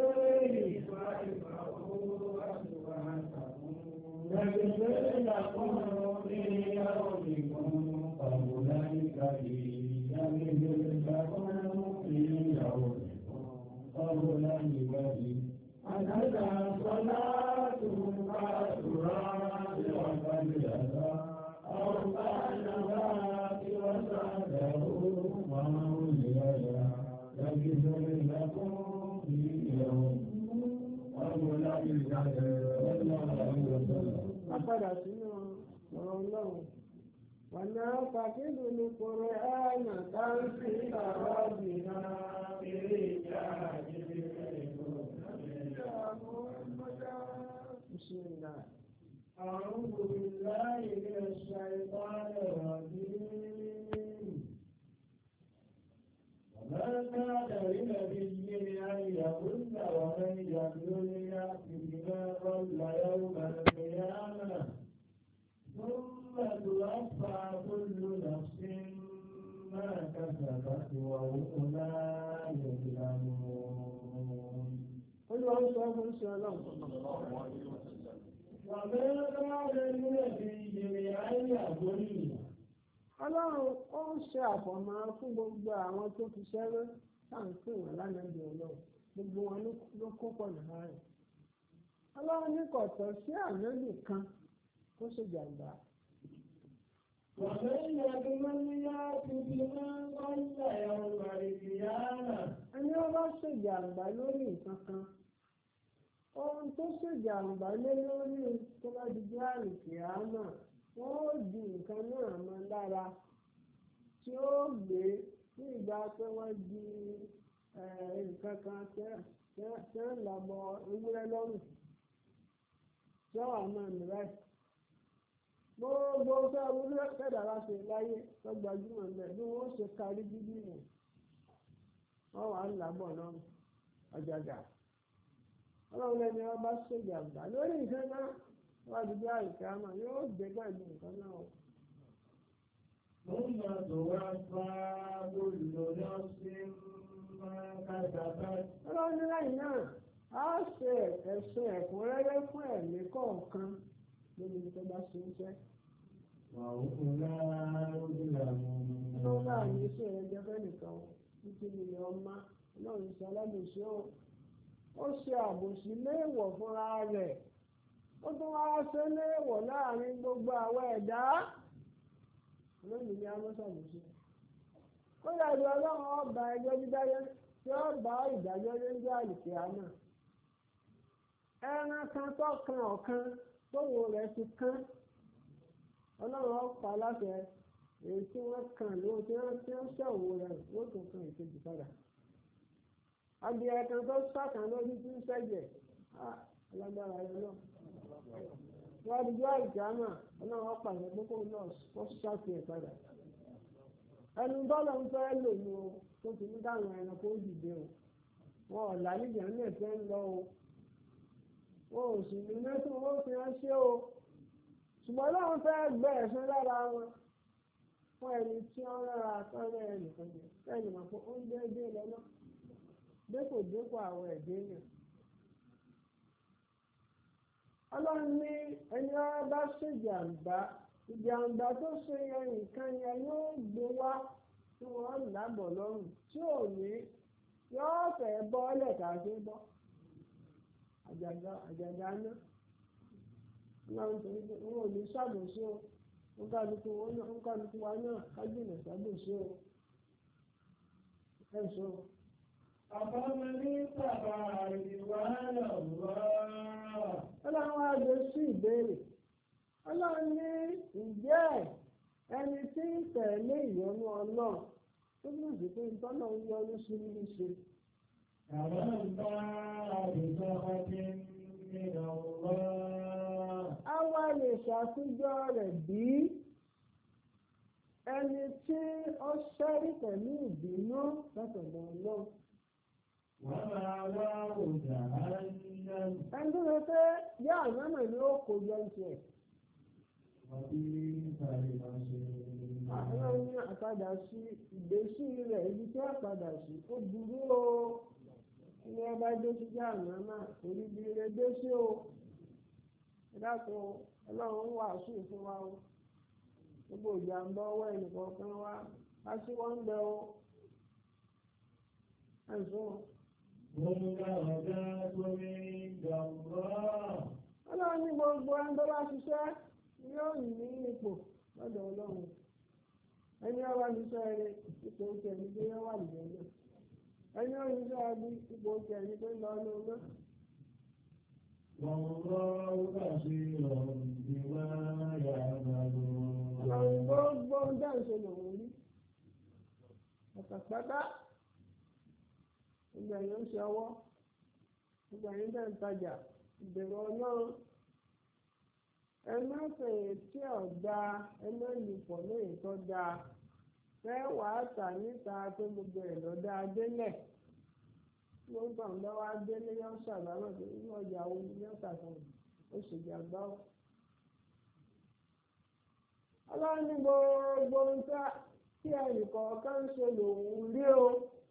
Speaker 3: padà sínú ọ̀rọ̀ ọlọ́run wà náà pàkíndù ní kòrò ẹ̀nà táǹkì ìlàrọ̀ ọ̀gbìnà eré ìjà أعوذ بالله من الشيطان الرجيم وما كان لنبي أن يقل ومن يقل يأتي بما قل يوم القيامة ثم توفى كل نفس ما كسبت وهم لا يظلمون. قل وأنصاف السلام صلى الله عليه وسلم. وما كان لنبي أن يقل. Ọlọ́run ó ń ṣe àfọ̀mọ́ fún gbogbo àwọn tó fi ṣẹ́rẹ́ táǹkì wọn lánàá ọlọ́run gbogbo wọn ló kó pọ̀ nìyá rẹ̀. Ọlọ́run ní kò tọ́ sí ànábì kan tó ṣe jàǹbá. Ẹni ó bá ṣe jàǹbá lórí nǹkan kan ohun tó ṣe jàǹbá lé lórí tó bá di bí àrùkì àmà wọ́n ó di nǹkan náà mọ́ lára tí ó gbé ní ìgbà pé wọ́n di nǹkan kan tẹ́ ń lọ́bọ̀ ewúrẹ́ lọ́rùn tí ó wà máa nù rẹ̀. Gbogbo ọ̀sẹ̀ ewúrẹ́ kẹ́dà bá ṣe láyé tó gbajúmọ̀ ń bẹ̀ bí wọ́n ṣe kárí bíbí rẹ̀ wọ́n wà ń làbọ̀ lọ́rùn ọ̀jàjà. Ọlọ́run lẹ́ni wọ́n bá ṣe jàǹbá lórí nǹkan náà wọ́n ti bí àìsí àmọ́ yóò gbé pẹ̀lú nǹkan náà o.
Speaker 2: ثم توفى كل نفس ما كسبت.
Speaker 3: ọlọ́run ní lẹ́yìn náà á ṣe ẹ̀sùn ẹ̀kúnrẹ́rẹ́ fún ẹ̀mí kọ̀ọ̀kan lórí tó bá ṣe ń ṣe. Ló bá ní iṣẹ́ rẹ̀ jẹ́ fẹ́nìkan títí nílẹ̀ ọmọ ọlọ́run ṣe alábòsí ó ṣe àbòsí léèwọ̀ fúnra rẹ̀ ó tún wá ṣe léèwọ̀ láàrin gbogbo àwọn ẹ̀dá lónìí ni a mọ́ ṣàbòsí. kódà ìlú ọlọ́run ọba ẹjọ́ dídáyé tí ó bá ìdájọ́ lójú àlùkè àná ẹran kan tó kan ọ̀kan tówo rẹ̀ ti kán ọlọ́run ọ̀pá láṣẹ èyí tí wọ́n kàn ló tí wọ́n ṣẹ̀wò rẹ̀ wọ́n tún kan ìkejì padà. adìẹ kan tó sàkàn lórí tí ń ṣẹ̀jẹ̀ alágbára rẹ̀ náà. wọ́n adìjọ́ àìjáàmà ọlọ́run ọ̀pá rẹ̀ pé kó náà wọ́n ṣàfihàn padà. ẹnu bọ́lá ń fẹ́ lò ní o tó ti ní káwọn ẹranko dìde o wọn ò lálejò ní ẹ̀fẹ́ ń lọ o wọn ò sì ní mẹ́tò wọn fi hàn ṣe o ṣùgbọ́n láwọn fẹ́ gbẹ ẹ̀sán lára wọn fún ẹni tí wọ́n rárá sọ́rọ́ ẹnìkan jẹ fẹ́ẹ̀lì mọ̀ fún oúnjẹ dé lọ́nà dépò àwọn ẹ̀dẹ́ yẹn. ọlọ́run ní ẹni wọn bá ìjàǹbá tó ṣe yẹn nǹkan yẹn yóò gbé wá tí wọ́n lábọ̀ lọ́rùn tí ò ní yóò fẹ́ bọ́ọ̀lẹ̀ káàkiri bọ́ àjàgà náà láwọn torí pé wọn ò ní ṣàbòsí o nkálukú wa náà kájìnà ṣàbòsí o ẹ̀sọ́.
Speaker 2: àbámu ní bàbá ìwà lọ́wọ́.
Speaker 3: ọlọ́run á gbé sí ìbéèrè ọlọ́run ní ǹjẹ́ ẹni tí ń tẹ̀lé ìyọ́nú ọlọ́run tó bí òsì pé ìtọ́nà ń yọnu sí ní ṣe.
Speaker 2: àwọn ń bá àdìsọ́ ọtí nínú ọlọ́run.
Speaker 3: a wá lè ṣàtúnjọ rẹ̀ bí ẹni tí ó ṣẹ́rí pẹ̀lú ìbínú látọ̀dọ̀ ọlọ́run.
Speaker 2: wọ́n máa wá òjà áńdán.
Speaker 3: ẹni tó ṣe pé yá àmọ́mọ́ ni ó kó jọ ń tiẹ̀.
Speaker 2: wọ́n bí sáré máa ṣe.
Speaker 3: àwọn ní àpadà sí ìgbésí rẹ̀ ibi tí wọ́n padà sí ó burú o ilé ọba dé sí yá àmọ́mọ́ orí bí ire dé sí o. ìdáàkùn ọlọ́run wàásù fún wa o gbogbo ìjàmbá ọwọ́ ẹnìkọ̀ọ̀kan wa á sí wọ́n ń bẹ o ẹ̀sùn.
Speaker 2: wọ́n ká ọ̀gá sórí ìjàmbá.
Speaker 3: ọlọ́run ní gbogbo ẹni tó bá ṣiṣẹ́ yóò ní ipò lọ́dọ̀ ọlọ́run ẹni ọba ṣiṣẹ́ rẹ ipò oṣù ẹni tó yẹ wà nìyẹn náà ẹni ó ṣiṣẹ́ ẹbí ipò oṣù ẹni tó lọ ní ọgbẹ́.
Speaker 2: والله بصير بما يعملون.
Speaker 3: gbogbo ń dá ìṣe lòun rí pátápátá ìgbà yẹn ń ṣe ọwọ́ ìgbà yẹn dá ń tajà ìbẹ̀rù ọlọ́run ẹ má fẹ̀yẹ̀ tí ọ̀dà ẹ má lùpọ̀ lóyè tó dáa fẹ́ wàá tà níta tó gbogbo ẹ̀ lọ́dà délẹ̀. ló ń tàn lọ́wọ́ adélé yọ ṣàbámọ̀ pé inú ọjà wo ni yọ ṣàfihàn ó ṣèjà gbá ọ. ọlọ́run ní gbogbo ohun tí ẹnìkọ̀ọ̀kan ń ṣe lòun rí o.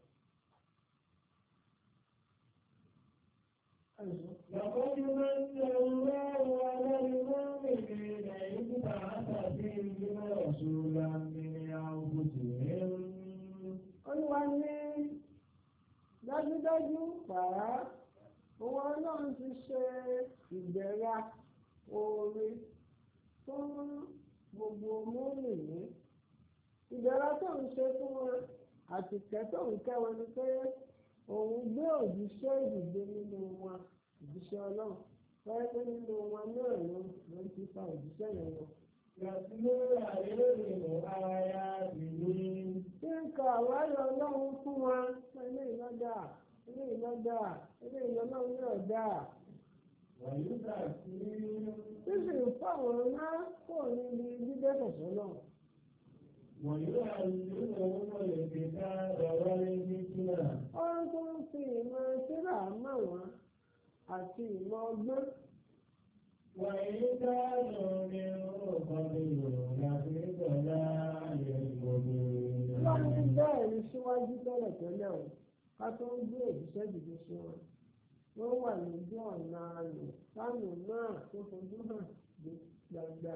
Speaker 2: لقد من الله على المؤمنين إذ بعث فيهم رسولا من أنفسهم.
Speaker 3: olúwa ní dájúdájú pàá òun ọlọ́run ti ṣe ìdẹ̀ra oore fún gbogbo mùmínì ìdẹ̀ra tó ń ṣe fún wọn àtìkẹ́ tó ń kẹ́ wọn ni pé òun gbé òjíṣẹ́ ìdìde nínú wọn òjíṣẹ́ ọlọ́run fẹ́ẹ́ pé nínú wọn náà ló ti fa òjíṣẹ́ yẹn lọ.
Speaker 2: Yàtúndé àyẹ̀wò ara ìlú.
Speaker 3: Ṣé ń ka àwárí ọlọ́run fún wa? Ilé ìlọ́dà, ilé ìlọ́dà, ilé ìlọ́lọ́run náà dà.
Speaker 2: Wàyí gbà sí.
Speaker 3: Sísì ń fáwọn ọ̀nà kò níbi dídé kẹ̀sọ́ náà.
Speaker 2: Wàyí àyẹ̀wò owó èdè ká ọ̀rọ̀ ẹni sílẹ̀.
Speaker 3: Ọ̀run tó ń fi ìmọ̀ síra mọ̀ wọ́n àti ìmọ̀ ọgbọ́n
Speaker 2: وإن كانوا من قبل لفي ضلال مبين.
Speaker 3: Ọlọ́run bẹ́ẹ̀ ni síwájú tẹ́lẹ̀tẹ́lẹ̀ o ká tó ń gbé òjíṣẹ́ dìde sí wọn. Wọ́n wà lójú ọ̀nà àlò sáànù náà tó fojú hàn gbangba.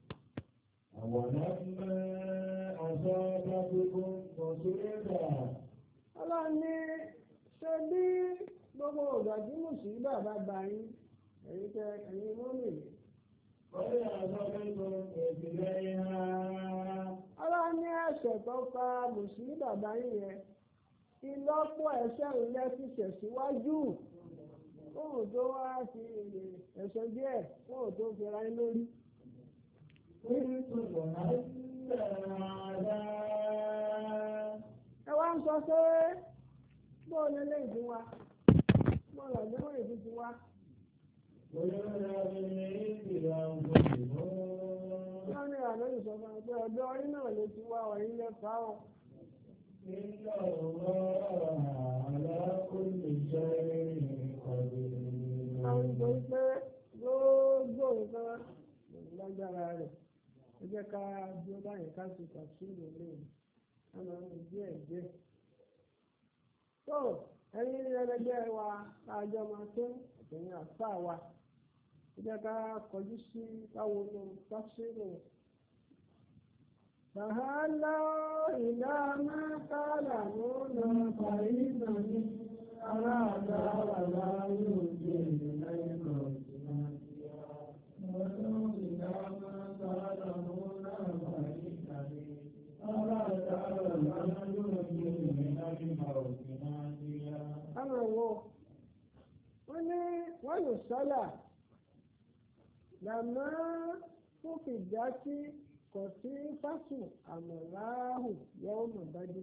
Speaker 2: أولما أصابتكم مصيبة.
Speaker 3: Ọlọ́run ní ṣe bí gbogbo ògbàdí mùsùlùmí bàbá bá yín ẹ̀yin mọ́mìnì.
Speaker 2: قد أصبتم مثليها.
Speaker 3: Ọlọ́run ní ẹ̀ṣẹ̀ tó fa mùsùlùmí bàbá yín yẹn ìlọ́pọ̀ ẹ̀ṣẹ̀ ńlẹ́ ti ṣẹ̀síwájú fóun tó wá fi ẹ̀ṣẹ̀ díẹ̀ fóun tó fi ra yín lórí. Ẹ wá ń sọ pé bóun lè ìdí wa bóun lè lóun ìdí ti wá. Wọ́n ní àná ìsọ̀kan pé ọ̀dọ́ orí náà ló ti wá ọ̀yìn lẹ́fà ọ́. Àwọn ìgbòho pé gbogbo nǹkan lágbára rẹ̀ ẹ jẹ́ ká dúró báyìí ká sì tàṣírí lónìí àwọn ọmọ díẹ̀ díẹ̀. tó ẹ̀yin ẹlẹgbẹ́ wa káàjọ máa tó ẹ̀yin àfà wa ẹ jẹ́ ká kọjú sí káwọn ọmọ tàṣírí. فهلوا إلى ما تعلمون فإنني أراد ولا يمكن إليكم wọ́n yóò sọ́là làmọ́ fún fìdá sí kò sí fásù àmọ̀láhù yẹ́wò mọ̀ dájú.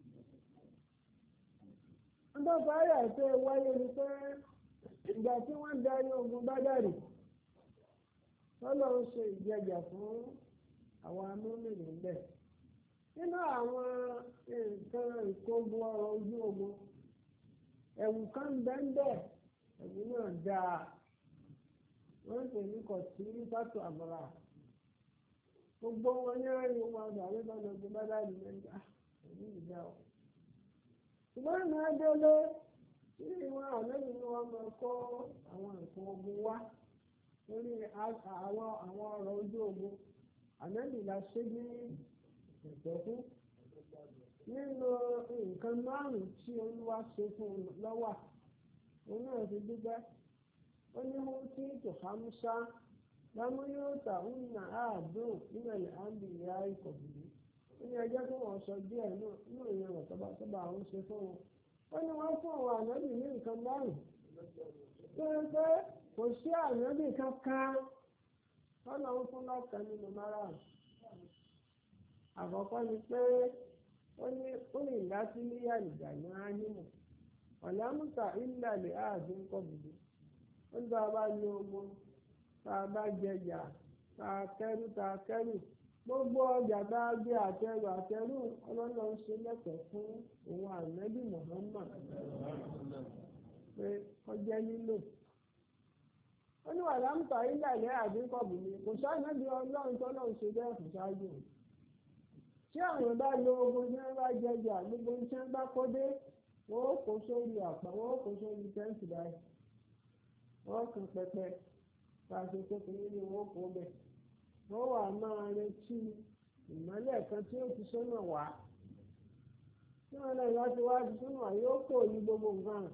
Speaker 3: Ndọ́fà ayà ṣe wáyé ni pé ìgbà tí wọ́n darí ogun Bádàrì Ọlọ́run ṣe ìjẹjà fún àwọn amúnmìnì bẹ́ẹ̀. Nínú àwọn nǹkan ìkógun ọrọ̀ ojú ogun ẹ̀wù kan bẹ́ẹ̀ ẹ̀wù náà dáa wọ́n ń pè ní kò sí fásù àmọ̀láhù. Gbogbo wọn ní ẹ̀rí wọn àgbàwé lọ́nà tó bá dáàbò mẹ́ta èyí ìjà ọ̀. Ṣùgbọ́n ìmọ̀ ẹgbẹ́lé tí wọn àlejò ni wọ́n máa kọ́ àwọn nǹkan ogun wá lórí àwọn ọ̀rọ̀ ojú ogun. Àmẹ́lì la ṣe ní ẹ̀jẹ̀ fún. Nínú nǹkan márùn-ún tí Olúwa ṣe fún un lọ́wà, òun náà ti dúpẹ́. Ó ní wọ́n tí tòhámúṣá. Lámúyóòtà ń nà áàdùn nílẹ̀ àǹbì ìyá ìkọ̀bìlì. Ó ní ẹjọ́ tó wọ́n sọ díẹ̀ nínú ìyẹn rẹ̀ tọ́ba àwọn ṣe fún wọn. Ó ní wọ́n fún àwọn ànábì ní nǹkan márùn-ún. Tó ń pé kò sí ànábì kankan lọ́nà ń fún lọ́kàn nínú márùn-ún. Àkọ́kọ́ ni pé ó ní ìlàtí níyà ìgbà ní ánìmọ̀. Ọ̀làmùtà ìlàlẹ̀ ààdùn kọ̀bìlì. Ó ń bá a bá ní ọmọ. Tá a bá jẹjà tá a kẹ́rù gbogbo ọjà tá a gbé àtẹrù ọlọ́run ṣe lẹ́tọ̀ọ́ fún òun ànábì Muhammad pé ọjẹ́ nílò. Ó ní wà láǹtà ìlàlẹ́ àdínkọ̀bù ni kò sáànábì ọlọ́run tọ́lọ́run ṣe bẹ́ẹ̀ fún ṣáájú. Tí àwọn bá lo ogun tí wọ́n bá jẹjà gbogbo tí wọ́n bá kó dé wọ́n ó kó sórí àpá wọ́n ó kó sórí tẹ́ǹtì báyìí wọ́n kàn pẹpẹ. Pàṣẹ tó fi nínú wọn kò bẹ̀. Wọ́n wà máa retí ìmọ́lẹ̀ kan tí ó ti sọ́nà wá. Tí wọ́n lè láti wá ti sọ́nà wá yóò kò ní gbogbo nǹkan.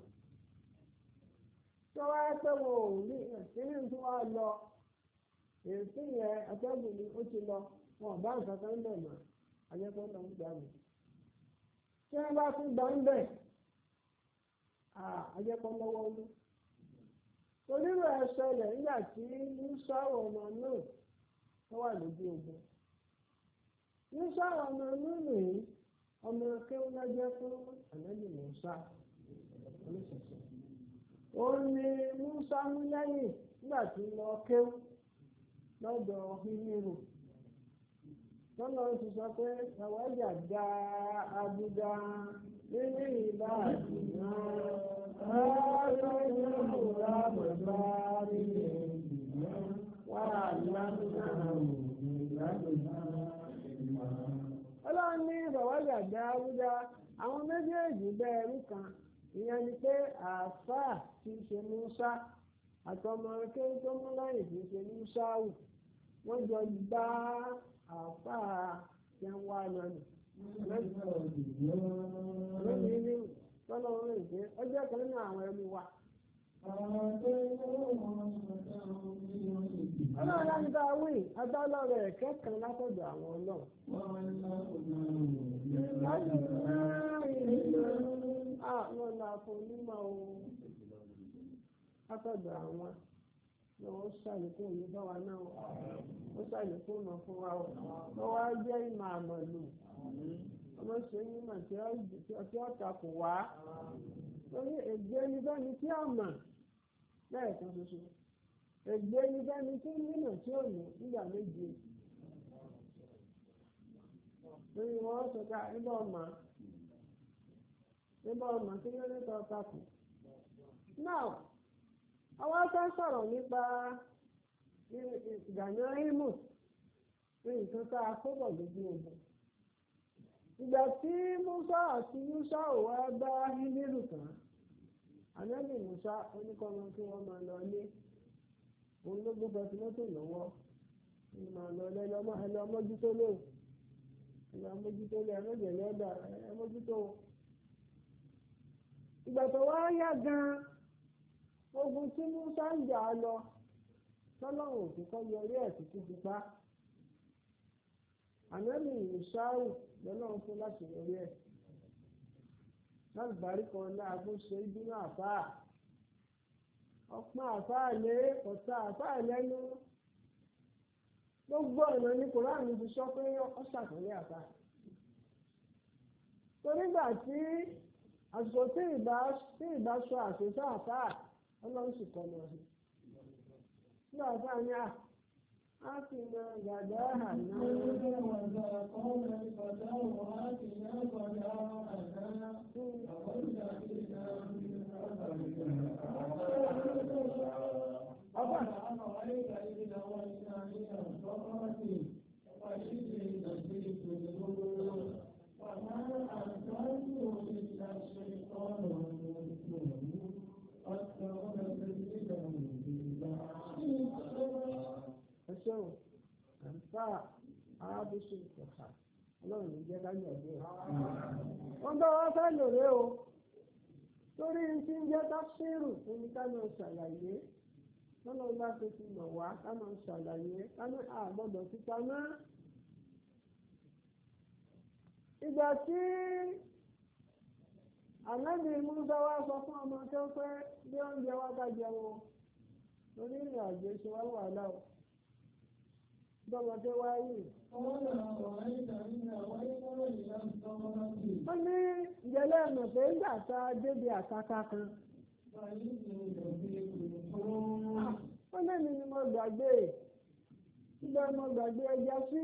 Speaker 3: Tó wá pé wọn ò rí ìpínlẹ̀ tí wọ́n lọ. Èsì yẹn atẹ́gùn ni ó ti lọ. Wọn ò bá nǹkan kan bẹ̀ mọ́. Ajẹ́pọ̀ náà ń gbà mí. Tí wọ́n bá tún gbà ń bẹ̀. Ajẹ́pọ̀ lọ́wọ́ ló. Onírò ẹ ṣẹlẹ̀ nígbà tí Musa ọmọ náà tó wà lójú ogun. Musa ọmọ náà nìyí ọmọ akéwọ́lájẹ́ fún ànábì Musa oníṣẹ̀ṣẹ̀. Òun ni Musa mú lẹ́yìn nígbà tí lọ kéwú lọ́dọ̀ Hímírù. Tọ́lọ́ ti sọ pé àwájà dá abúdá nínú ìbá àdìmọ́. wà lámúná ọlọ́run ní bàwádà dáúdá àwọn méjèèjì bẹ́ẹ̀ rí kan ìyẹn ni pé àáfàá tí í ṣe Músà àtọmọ kéwú tó mú lẹ́yìn tí í ṣe Músáwù wọ́n jọ bá àáfàá tí ń wá lọ́nà lónìí ní tọ́lọ́run rẹ̀ pé ọjọ́ kan nínú àwọn ẹrú wa. Ọlọ́run láti dá wí agbálọ́rọ̀ ẹ̀kẹ́ kan látọ̀dọ̀ àwọn ọlọ́run. Láti àwọn làkùn onímọ̀ ohun látọ̀dọ̀ àwọn ni wọ́n ṣàlékún òye bá wa náà wọ́n ṣàlékún ọ̀nà fún wa ó wá jẹ́ ìmọ̀ àmọ̀lù ọmọ ṣe nímọ̀ tí ó takò wá lórí ègbé níbẹ̀ni tí a mọ̀ lẹ́ẹ̀kan ṣoṣo ègbé níbẹ̀ni tí nímọ̀ tí ò ní nígbà méje lórí wọn sọ ká nígbà ọmọ tí wọ́n ní tọ́ takò náà àwọn afẹ́ sọ̀rọ̀ nípa ìgbàna ímù ní nǹkan tá a kó bọ̀ lójú ogun. Ìgbà tí Músà àti Yúṣà ò wá bá Hílírù tán ànábì Músà oníkọ́mọ kí wọ́n máa lọ ilé òun ló gbé pẹtimọ́tò lọ́wọ́ máa lọ ẹlọ mójútó lé ẹmọ́jẹ̀lẹ́ ọ̀dà ẹmọ́jútó. Ìgbà tó wá yá gan-an ogun tí Músà ń jà lọ tọ́lọ́run òkú kọ́ yọrí ẹ̀ títí fi pa ànábì Yúṣàù lọ́lọ́run fún láti yọrí ẹ̀ láti bàrí kan láàbò ṣe ìdúró àfáà ọpọ́n àfáà lé ọ̀tá àfáà lẹ́nu gbogbo ọ̀nà ní Kùránì fi sọ pé ó ṣàtúnlé àfáà torí gbà tí àsìkò tí ìbá sọ àṣetá àfáà ọlọ́run sì kọ́ lọ sí nígbà àfáà ní a ti mọ gàdá àná. Àǹfà arábíṣe ìkọ̀ọ̀fà ọlọ́run ní jẹ́ káyọ̀ ọ̀dọ́ wọ́n bá wá fẹ́ lòrè o torí tí ń jẹ́ tafsírù ní káyọ̀ ṣàlàyé lọ́nà bá ti fi mọ̀ wá káyọ̀ ṣàlàyé káyọ̀ àgbọ̀dọ̀ ti paná. Ìgbà tí ànábì Músà wá sọ fún ọmọ tó pé bí oúnjẹ wá bá jẹun lórí ìrìn àjò ṣe wá wà láwọ̀. Bọ́mọdé wáyé. Ó ní ìjẹ́lẹ̀ ẹ̀mọ̀ pé ń gbà tá a débi àkàkà kan. Ó lẹ́nu ni mo gbàgbé. Ìgbà mo gbàgbé ẹja sí.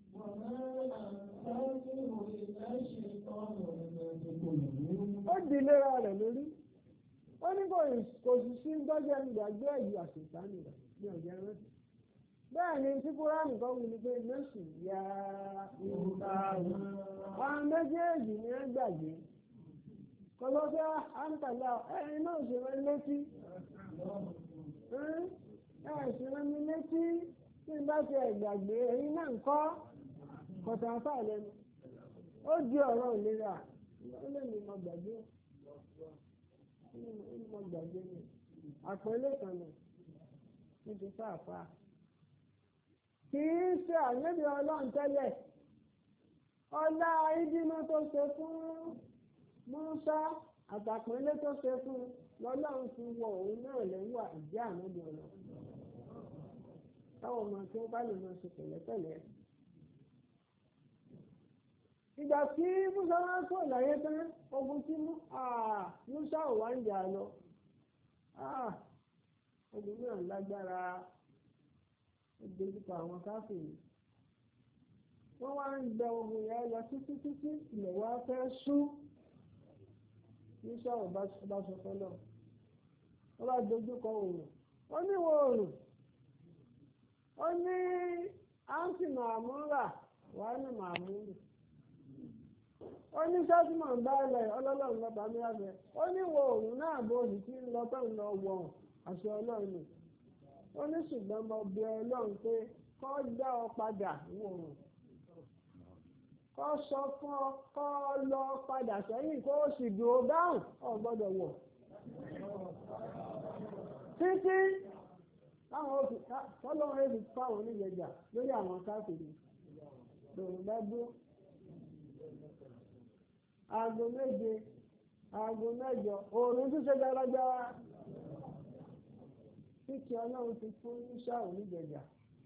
Speaker 3: Ó di ìlera rẹ̀ lórí. Ó ní kò sì sí gbọ́jẹ́ ìgbàgbé ẹ̀yìn àṣìṣà nìyẹn ní ọ̀jẹ̀ rántí. Bẹ́ẹ̀ ni tí Kúránì kan wí ni pé lóṣù ya ìta àwọn méjèèjì ní ẹ gbàgbé kọlọ́fẹ́ àǹtàlá ẹ̀yin náà ṣe wọ́n létí ṣe wọ́n ní létí tí n bá ṣe ẹ̀gbàgbé ẹ̀yin náà ń kọ́ kọ̀tà àfà lẹ́nu ó di ọ̀rọ̀ ìlera ó lè ní mo gbàgbé ni àpẹẹlẹ kan nù níbi fáfáà. Kìí ṣe ànábì ọlọ́run tẹ́lẹ̀ ọlá ìdínà tó ṣe fún Músà àtàpínlé tó ṣe fún lọ́lọ́run fi wọ òun náà lẹ́yìn àjẹ́ ànábì ọlọ́run táwọn ọmọ tí ó bá lè máa ṣe pẹ̀lẹ́pẹ̀lẹ́. Ìgbà tí Músà wá kó láyé tán ogun tí Músà ò wá ń jà lọ ogun náà lágbára. Ìdojúkọ àwọn káfíìnì wọ́n wá ń gbẹ ohun yẹn lọ títí ilẹ̀ wa fẹ́ sú ní sọ̀rọ̀ bá sọ fọ́lọ́ wọ́n bá dojúkọ òòrùn ó níwọ̀ òòrùn ó ní áńtì màmúrà wàhánà màmúrù ó ní sátìmọ̀ ń bá ilẹ̀ ọlọ́lọ́run lọ́ba mìíràn ó ní wo òun náà bó òun tí ń lọ tó ń lọ wọ̀ àṣẹ ọlọ́run nù ó ní ṣùgbọ́n mo bẹ ọlọ́run pé kó dá ọ padà wò ó kó sọ fún ọ kó lọ padà sẹ́yìn kó o sì dùn ó dáhùn ọ gbọ́dọ̀ wọ̀ títí tọ́lọ́run èsì fáwọn oníjẹjà lórí àwọn káàkiri lòun bá dúró aago 7 aago 8 oòrùn tún ṣe dáradára títí ọlọ́run ti fún níṣà oníjẹjà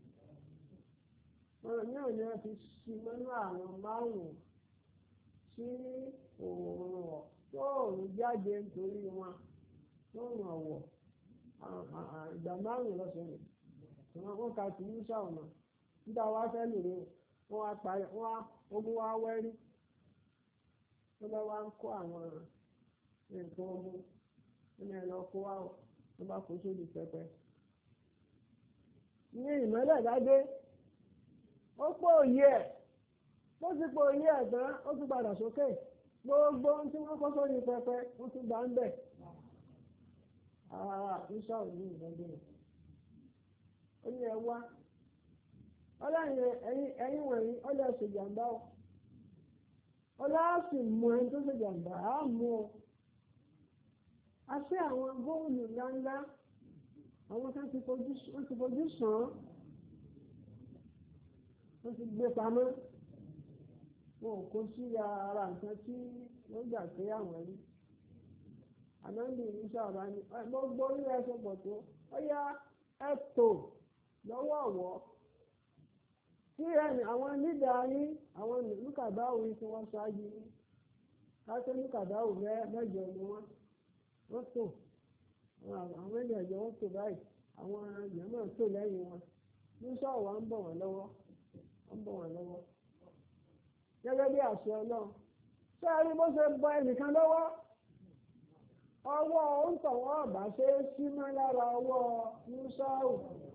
Speaker 3: náà ni wọ́n ti ṣí mọ́nú àwọn márùn-ún sí oòrùn tó oòrùn jáde nítorí wọn tó rùn ọ̀wọ̀ ìgbà 5 lọ́sọ̀rọ̀ wọ́n ka sí níṣà ọ̀nà nígbà wá fẹ́ lòrè wọ́n wá parí ogun wá wẹ́rí tó bá wá ń kó àwọn nǹkan ogun nínú ẹ̀ lọ kó wá wọ́n bá kó sódì pẹpẹ. ní ìmọ́lẹ̀ dáadé ó pọ̀ òye ẹ̀ bó ti pọ̀ òye ẹ̀ tán ó tún padà sókè gbogbo ohun tí wọ́n kọ́ sódì pẹpẹ wọ́n tún gbà ń bẹ̀. iṣẹ́ òní ìgbàgbé rẹ̀ ó ní ẹ wá ọlọ́yin ẹ̀yin wọ̀nyí ọlọ́ ṣèjàmbá o ọlọ́sìn mú ẹni tó ṣèjàmbá á mú o àṣẹ àwọn góòlù ńláńlá àwọn kan ti fojú sàn án wọ́n ti gbé pamọ́ wọn ò kó sí ara nǹkan tí wọ́n gbà pé àwọn rí ànábì ìṣàbá ni gbogbo orí ẹsẹ̀ pọ̀ tó ó yá ẹ̀tọ́ lọ́wọ́ ọ̀wọ́ tí àwọn nídà yín àwọn lùkàdáwò yìí tí wọ́n ṣáájú yín káṣẹ́ lùkàdáwò mẹ́jọ ni wọ́n tò àwọn ènìyàn jẹ́ wọ́n tò báyìí àwọn èèyàn náà tò lẹ́yìn wọn ní sọ̀wọ́ ń bọ̀ wọ́n lọ́wọ́ gẹ́gẹ́ bí àṣẹ ọlọ́run sẹ́ẹ̀rí bó ṣe bọ ẹnìkan lọ́wọ́ ọwọ́ òǹtọ̀wọ́ ọ̀bà ṣe é sí mọ́ lára ọwọ́ Yúsúù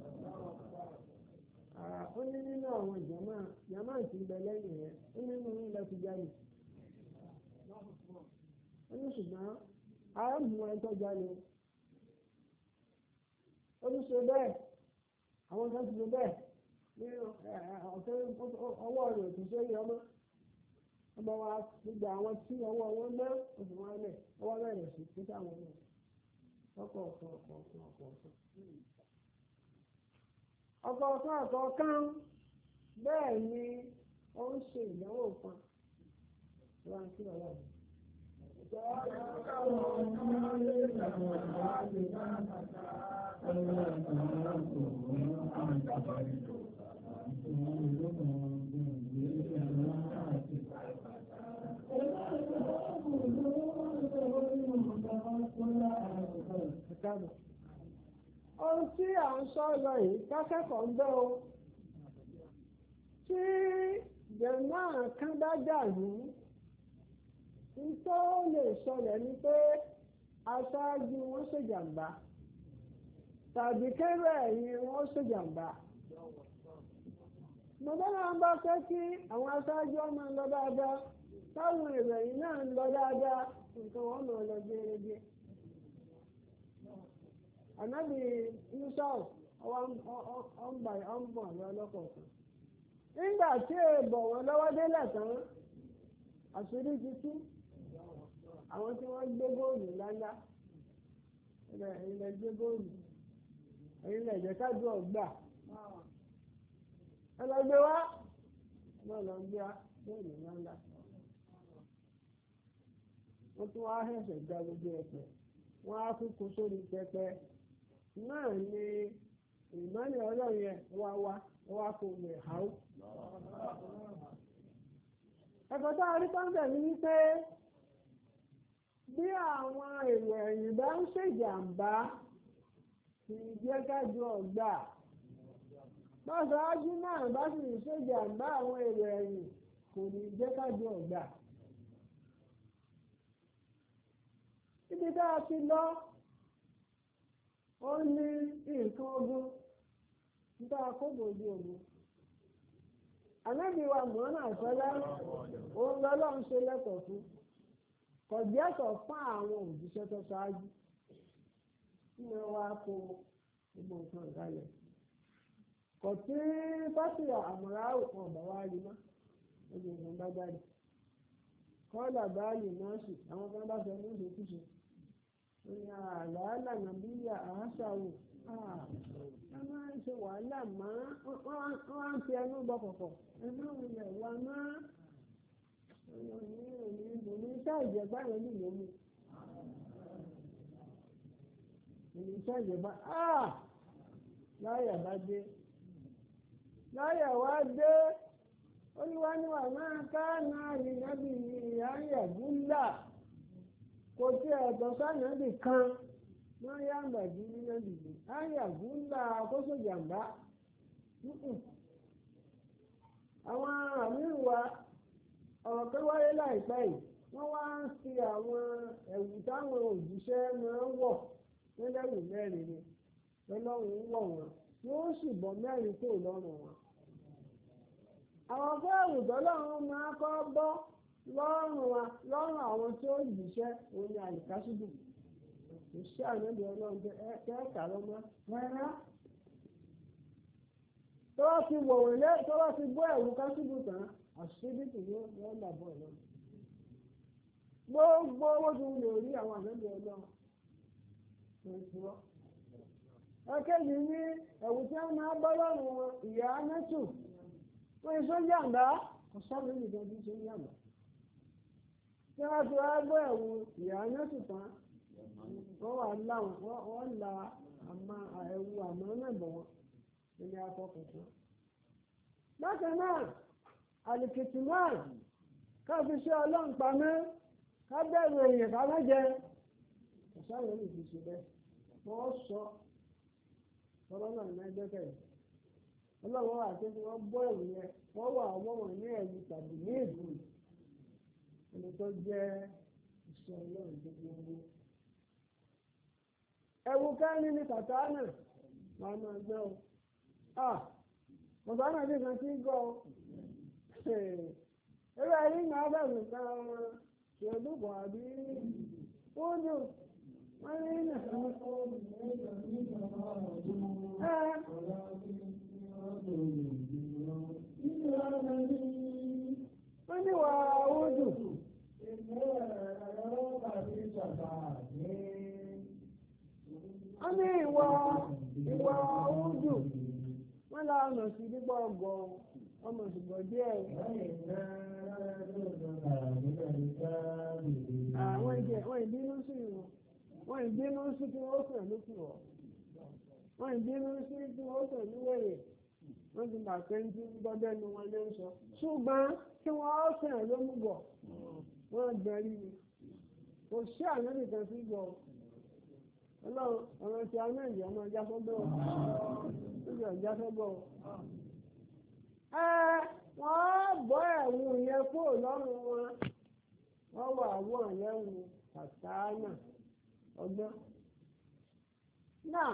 Speaker 3: ó ní nínú àwọn jàmáà tí ń bẹ lẹ́yìn rẹ̀ ó nínú ilẹ̀ ti jáde ó ní ṣùgbọ́n ara mú ẹjọ́ jáde ó ní ṣe bẹ́ẹ̀ àwọn kan ti ṣe bẹ́ẹ̀ ní ọwọ́ rẹ̀ kì í ṣe yọ mọ́ ọmọ wa gbogbo àwọn tí ọwọ́ wọn mọ́ oṣù wọn lẹ̀ ọwọ́ bẹ̀rẹ̀ sí pé sáwọn náà ọ̀kọ̀ọ̀kan bẹ́ẹ̀ ni ó ń ṣe ìdánwò kan wọ́n ti wà láàyè. Ohun tí à ń sọ lọ yìí kákẹ́kọ̀ọ́ ń bẹ́ o tí jẹ̀mọ́ kan bá dàrú tó lè ṣẹlẹ̀ ni pé aṣáájú wọn ṣèjàmbá tàbí kéré ẹ̀yìn wọn ṣèjàmbá. Mọ̀tẹ́lá ń bá fẹ́ kí àwọn aṣáájú ọmọ ń lọ dáadáa táwọn èrò ẹ̀yìn náà ń lọ dáadáa nǹkan wọn náà lọ gẹ́gẹ́. Ànábì Yúsúù ọ̀nbọ̀ lọ́kọ̀ọ̀kan. Nígbà tí èèbọ̀ wọn lọ́wọ́ délẹ̀ tán àṣírí ti tú àwọn tí wọ́n gbé góòlù ńláńlá ẹ̀yin lẹ gbé góòlù ẹ̀yin lẹ jẹ́ kájú ọ̀gbà ẹ lọ gbé wá náà lọ gbé góòlù ńláńlá wọ́n tún wá ṣẹ̀ṣẹ̀ gba gbogbo ẹ̀pẹ̀ wọ́n á kúkú sórí pẹpẹ náà ni ìmọ̀lẹ̀ ọlọ́run yẹn wá kó lè háù. ẹ̀kọ́ tá a rí pọ́ńbẹ̀ ní wípé bí àwọn èrò ẹ̀yìn bá ń ṣèjàmbá kì í jẹ́ kájú ọ̀gbà báṣáájú náà bá sì ń ṣèjàmbá àwọn èrò ẹ̀yìn kò ní jẹ́ kájú ọ̀gbà. ibi tá a ti lọ ó ní nǹkan ogun nígbà kóbò di òun. Ànábì wa mọ̀ọ́nà àṣọlá òun lọ́lọ́run ṣe lẹ́tọ̀ọ́ fún kò jẹ́tọ̀ fún àwọn òjíṣẹ́ tó ṣáájú nínú wa kó gbogbo nǹkan ìdálẹ̀ kò tí fásitì àmọ̀ra òkan ọ̀bà wa rí mọ́ ojú ìgbọ̀n bá jáde kọ́ọ̀dà báàlì nọ́ọ̀sì àwọn kan bá sọ ní ìṣèkúṣe ó ní àlàálà nàbíyà àáṣàwò a máa ń ṣe wàhálà mọ́ wọ́n á ń fi ẹnu bọ kọ̀kọ̀ ẹnu ilẹ̀ wa mọ́ òní iṣẹ́ ìjẹ̀bá rẹ̀ nílò mi òní iṣẹ́ ìjẹ̀bá láyà bá dé láyà wá dé olúwaníwà máa ká náà rí nábì ní ìyáyà gúnlà kò tí ẹ̀tọ́ sáyẹ̀ndì kan wọ́n yá ń gbàjú ní nábì ní ìyáyà gúnlà kóso jàǹbá àwọn àmírù wa ọ̀rọ̀ pé wáyé láìpẹ́ yìí wọ́n wá ń fi àwọn ẹ̀wù táwọn òjíṣẹ́ máa ń wọ̀ nílẹ̀wù mẹ́rin ni lọ́lọ́run ń wọ̀ wọ́n yóò sì bọ́ mẹ́rin kúrò lọ́rùn wọn. àwọn fẹ́ẹ̀wù tọ́lọ́run máa kọ́ bọ́ lọ́rùn àwọn tí ó jíṣẹ́ òun ni àlìkásídù kò sí ànábì ọlọ́run kẹ́ẹ̀kà lọ́mọ rárá. tó bá fi wọ̀ wọ́n tó bá fi bọ́ ẹ̀wù kásídù tán àṣíbìtì ni wọ́n là bọ́ ẹ̀ lọ́nà. gbogbo owó tó ń lè rí àwọn ànábì ọlọ́run ẹ̀kejì ní ẹ̀wù tí wọ́n máa bọ́ lọ́rùn wọn ìyá nẹ́tù wọ́n iṣó yàǹbá kò sọ́ọ̀bù nìkan bí iṣó yàǹbá tí wọ́n fi wá gbọ́ ẹ̀wù ìyá nẹ́tù tán wọ́n wà láwọn wọ́n la ẹ̀wù àmọ́ náà bọ̀ wọ́n nílé afọkùnkùn. bákan náà àlìkìtì náà ká fi ṣe ọlọ́run pamẹ́ ká bẹ̀rù èèyàn ká má jẹ kò sọ́ọ̀bù nìkan ṣe bẹ́ẹ̀ wọ́n sọ ọlọ́run náà ní ẹgbẹ́kẹ̀ yìí ọlọ́run wà tó fi wọ́n bọ́ ẹ̀wù yẹn wọ́n wà wọ́n ní ẹ̀wù tàbí ní ìlú ẹni tó jẹ́ iṣẹ́ ọlọ́run tó gbogbo. ẹ̀wù kẹ́ni ní kàtánà máa máa gbẹ́ o kàtánà bí kan tí ń gọ́ o ẹgbẹ́ ẹ̀rí máa bẹ̀rù kan ṣèlúbọ̀ àbí ó dùn. wọ́n ní wà áwùjù wọ́n ní ìwà áwùjù wọ́n la ọ̀nà sí dípọ̀ ọgbọ̀ ọmọ ṣùgbọ́n díẹ̀ wọ́n ìbínú sí wọn. wọ́n ìbínú sí kí wọ́n sàn lókè wọ̀ wọ́n ìbínú sí kí wọ́n sàn níwèrè wọ́n ti bà pé ń tí gbọ́dọ̀ nu wọn ló ń sọ ṣùgbọ́n kí wọ́n sàn ló mú bọ̀ wọ́n gbẹ̀rí ni kò sí àná nìkan sí bọ̀ ọlọ́run ọ̀rọ̀ tí a náà yẹ ọmọ ọjà fọ́gbọ́ ọjọ́ ọjà fọ́gbọ́ wọ́n bọ́ ẹ̀wù yẹn kúrò lọ́rùn wọn wà wọ́n lẹ́wù kàtàánà ọgbọ́n náà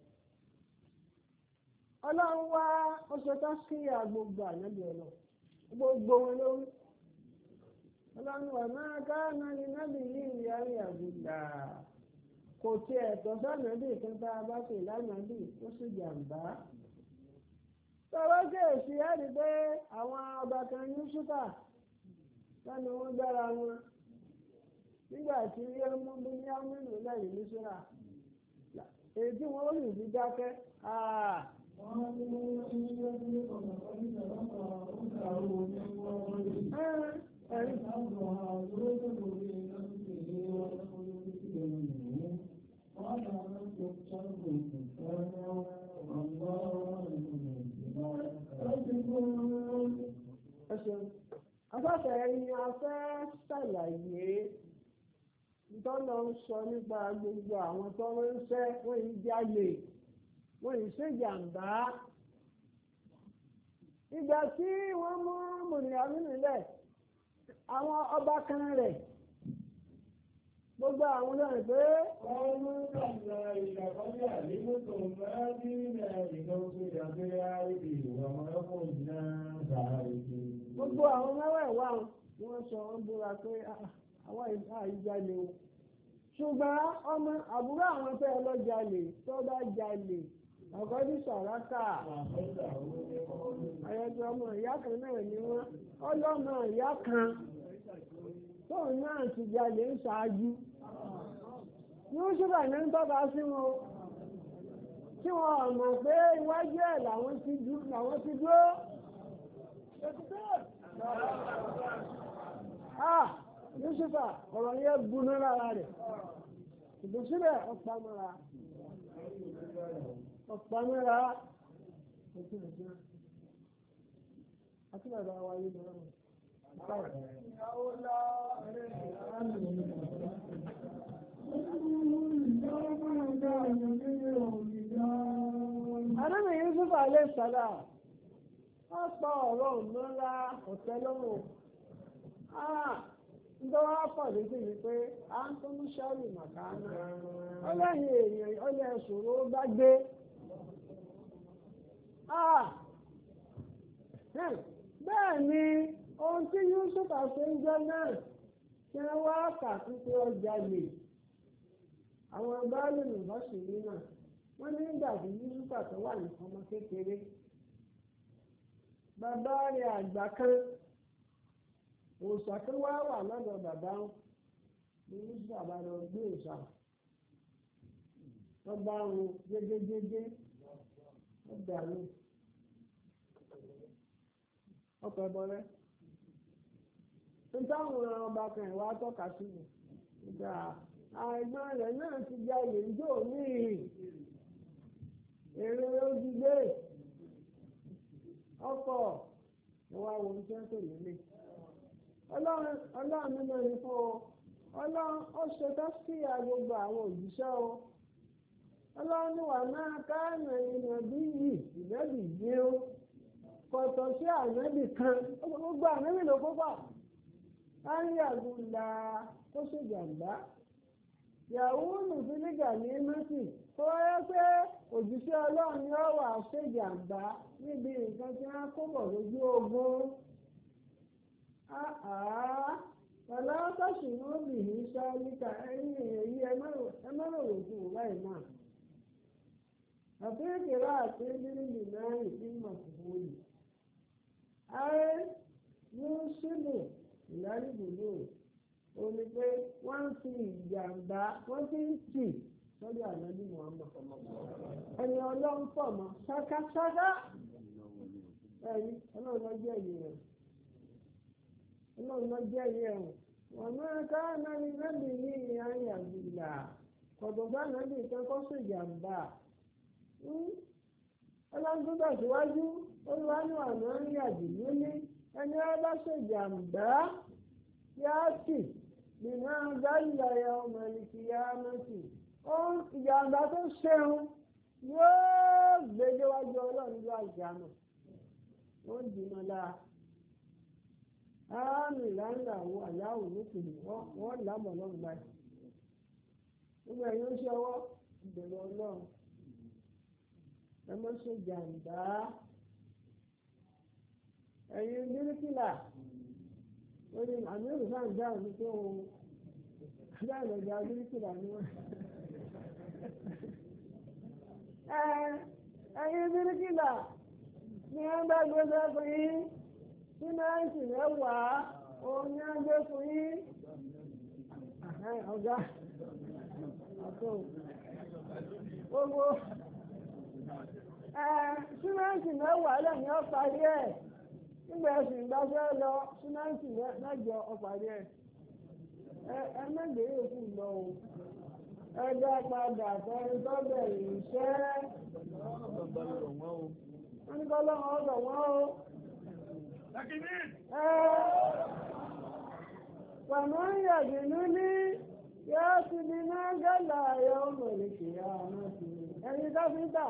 Speaker 3: ọlọ́run wá oṣù tó kíyà gbogbo ànábì ọlọ́run gbogbo wọn lórí ọlọ́run wà máa káàná ní nábì yìí ìyá ìyàgbìlà kò tí ẹ̀tọ́ sànàbì kan tá a bá pè lánàbì ó sì jàǹbá tọwọ́ kéèsì á rí pé àwọn ọba kan ní ṣúkà sánú wọn gbára wọn nígbà tí ọmọ bí ní amínú lẹ́yìn ní ṣúra èyí tí wọ́n rìn sí dákẹ́ afẹ́fẹ́ ẹni afẹ́ ṣàlàyé tọ́lọ ń sọ nípa gbogbo àwọn tó ń ṣẹ́ wọ́n yìí jalè wọ́n yìí ṣèjàmbá ìgbà tí wọ́n mú mùnìyàmí nílẹ̀ àwọn ọba kan rẹ̀ gbogbo àwọn náà pé
Speaker 2: ọmọ kàńtà ìṣàkọsí àlékòtò máa bí ilẹ̀ ìgbọ́nsẹ̀ ìdàgbé àìdè ìwọ̀n ọkùnrin náà sàárèké.
Speaker 3: gbogbo àwọn mẹ́wẹ̀ẹ̀wá ni wọ́n sọ wọ́n búra pé àwọn àìjalè o ṣùgbọ́n ọmọ àbúrò àwọn tẹ́ ẹ lọ jalè tó bá jalè ọ̀gọ́dí sàrákà àyẹ̀tọ̀ ọmọ ìyá kan náà ni wọ́n ọlọ́mọ ìyá kan tóun náà ti jalè ń ṣáájú ní ó ṣùgbọ́n ní ń tọ́ka sí wọn tí wọn mọ̀ pé iwájú ẹ̀ làwọn ti dúró. Yusufa ọ̀rọ̀ yẹn buná lára rẹ̀ ṣùgbọ́n síbẹ̀ ọ̀pamọ́ra àti bàbá wa yìí lọ́rùn. Ànábì Yusuf alayhi salam wọ́n pa ọ̀rọ̀ ńlá ọ̀tẹ́ lọ́rùn. Ndọ́wọ́ pàdé sí ni pé a ń tó mú ṣáàlì màkánà. Ó lẹ́yìn èèyàn ó lẹ́ ṣòro bá gbé. Bẹ́ẹ̀ ni ohun tí Yusuf àṣẹ ń jẹ́ náà tí wọ́n wá kà sí pé ọjà lè. Àwọn báàlù nìbọ̀sì ní náà wọ́n ní ìgbà tí Yusuf àtọ́ wà ní ọmọ kékeré. Bàbá rẹ̀ àgbà kan. Òòṣà tó wá wà lọ́dọ̀ bàbá ní Yusuf àbá lọ gbé òòṣà tó bá wọn jégéjégé ó dànù ọkọ̀ ẹ̀bọ̀rẹ́ nítawọn ọba kan ìwà tọ́ka sí mi ìgbà àìgbọ́n rẹ̀ náà ti jalè ń jò ní èrè ojúgbé ọkọ̀ ìwà wo ń tẹ́ tó lélẹ̀. Ọlọ́run nínú ẹni fún ọ Ọlọ́run ó ṣe tọ́síyà gbogbo àwọn òjíṣẹ́ o Ọlọ́run ní wà náà káàmì ìnàbí yìí ìnàbí yìí ó kọ̀tọ̀ sí ànábì kan gbogbo ànábì ló kópa áyàgò là ó ṣe jàǹbá yàwó nùfílígà ní mẹ́sì tó wáyé pé òjíṣẹ́ Ọlọ́run ni ó wà ṣe jàǹbá níbi nǹkan tí wọ́n kó bọ̀ lójú ogun. Bàbá Tọ́sí ló bì ní sáríkà ẹ̀yìn èyí ẹ má rò fún un láì náà. Àbẹ́kẹ̀rẹ́ àti bíríbì náà ìpínlẹ̀ Fúfúrì. Ààrẹ yóò ṣíbò ìlàrígbòlò. Ó ní pé wọ́n fi ìjàmbá wọ́n fi ń tì sọ́dọ̀ ànábì Muhammad. Ẹni Ọlọ́run pọ̀ mọ́ ṣákáṣáká. Ẹni Ọlọ́run lọ jẹ́ ìyẹn rẹ̀. Ọlọ́run lọ jẹ́ ìyẹn rẹ̀. Wọ́n máa ká náà ní nábì ní ìyá àgbìlà. Kọ̀dọ̀gbá nábì kẹ́kọ̀ọ́ ṣèjàmbá. Ọlọ́run tó tẹ̀síwájú olùwánú àná ń yàjì lóní ẹni wọ́n bá ṣèjàmbá yá tì nínú àgbáyà ya ọmọ ẹnìkì yá mọ́tì. Ìjàmbá tó ṣeun yóò gbédéwájú Ọlọ́run ní àjàmà. Wọ́n dìnnà láà. Àmì ìlànà àwọn àyáwò lókèlè wọ́n lámọ̀ lọ́rùn báyìí. Gbogbo ẹ̀yin ó ṣe ọwọ́ ìbẹ̀rẹ̀ Ọlọ́run. Ẹ mọ́ ṣe jàǹbá. Ẹ̀yin bíríkìlà ó ní àmì òrùfà ń dáhùn ní pé òun dáhùn ọjà bíríkìlà ni wọ́n. Ẹ̀yin bíríkìlà ni wọ́n bá gbé sẹ́kùn yín. Símẹ́ǹtì mẹ́wàá òun ní ẹgbẹ́ fún yín. Ọ̀gá àtò gbogbo símẹ́ǹtì mẹ́wàá lẹ́yìn ọ̀parí ẹ̀ nígbà ẹ̀sìn ìgbàfẹ́ lọ símẹ́ǹtì mẹ́jọ ọ̀parí ẹ̀. Ẹ mẹ́gbẹ̀ẹ́ yòókù lọ o. Ẹgbẹ́ padà fẹ́ẹ́ tọ́bẹ̀ ìṣẹ́. Wọ́n ní kọ́ lọ́wọ́ ọ̀dọ̀ wọn o. Wàmọ́ yàgbìnú ní yóò ti di náà gẹ́lá ayọ́ mọ̀lẹ́kì àmọ́ sí ẹni káfíńtà.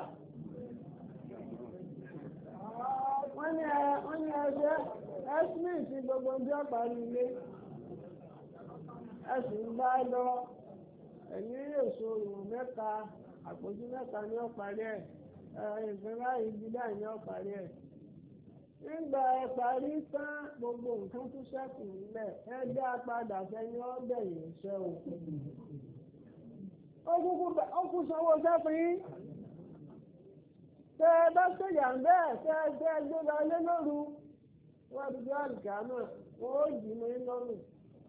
Speaker 3: Wọ́n ní ẹgbẹ́ ẹ́sìmì sí gbogbo ọjọ́ parí ilé. Ẹ̀sìn bá lọ ẹ̀yìn èso ìwọ̀n mẹ́ta àpòjú mẹ́ta ní ọ̀parí ẹ̀ nǹkan láì bí láì ní ọ̀parí ẹ̀. nígbà ẹ parí tán gbogbo nǹkan tó ṣẹ́kù nílẹ̀ ẹ dá padà sẹ́yìn ọ̀bẹ̀ yìí ṣe òkú. ó kú sanwó sẹ́fìn tẹ ẹ bá ṣèyà ń bẹ́ẹ̀ tẹ ẹ gbé lọ ilé lóru wọ́n ti gbé àlùkà náà wọ́n ó dì mọ́ yín lọ́rùn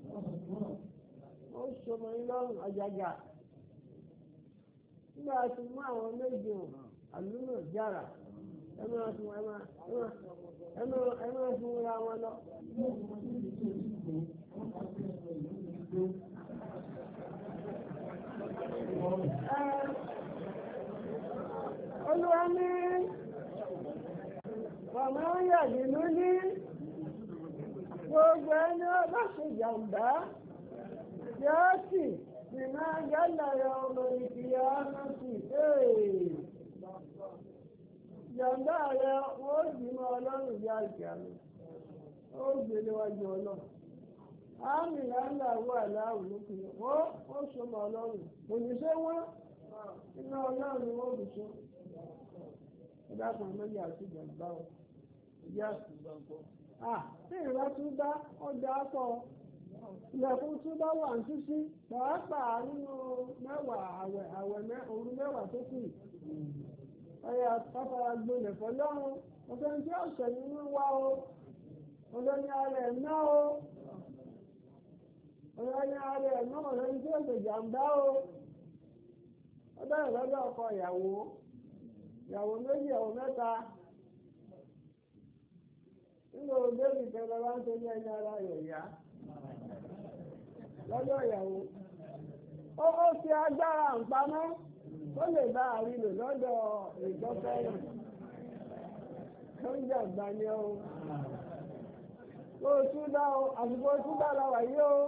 Speaker 3: ó so mọ́ yín lọ́rùn àjàgà nígbà tí mú àwọn méje àlùmọ̀ jára ẹ máa fún ra wọn lọ. Olúwa ní ọmọ yàgbínú ní gbogbo ẹni ọba ṣe jàǹbá yóò sì sì máa yálàyà ọmọ ìkìyà ọmọ sí jàǹbá rẹ wọ́n ó dì mọ́ ọlọ́run bí àjàmù ó gbélé wájú ọlọ́run àmì láńláwọ́ aláwọ̀ lókè ó so mọ́ ọlọ́run kò ní ṣe wọ́n iná ọlọ́run ni wọ́n bù so ìdákan méjì àti ìjàmbá o ìjà tí ìrora tún bá ọjà pọ̀ ilẹ̀kùn tún bá wà ní títí pàápàá nínú mẹ́wàá òru mẹ́wàá tó kù ọ̀yà pápára gbolẹ̀ fọlọ́run ọ̀sẹ̀ tí ọ̀sẹ̀ nínú wá o ọ̀sẹ̀ ní ara ẹ̀ náà o ọ̀sẹ̀ ní ara ẹ̀ náà ọ̀sẹ̀ tí ọ̀sẹ̀ jàǹbá o ọ̀dọ́ ìrọ́jọ́ ọkọ ìyàwó méjì ìyàwó mẹ́ta nínú bébì tẹ́lẹ̀ bá ń tẹ́lẹ̀ ní ara rẹ̀ yá lọ́jọ́ ìyàwó ó fi agbára ǹpamọ́ ó lè bá àrílò lọ́dọ̀ ìjọfẹ́ràn tó ń jàgbá ní ọ́ ó túbá o àsìkò túbá làwà yìí o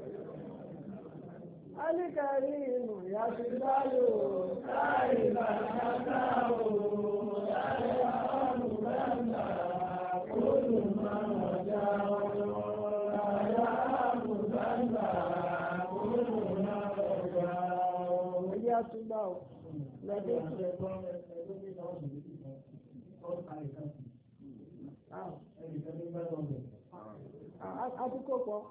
Speaker 3: alíkàrí ìmọ̀ ìyá ti dáyò láì bàtà o láì àwọn mẹ́ta olùmọ̀ ọ̀dà ọ̀rọ̀ láyà àmùbáńgbà olùmọ̀ ọ̀dà ọ̀rọ̀ ẹ̀yà túbá o lọ́dọ̀ ìṣẹ̀gbọ́n àtúkò pọ̀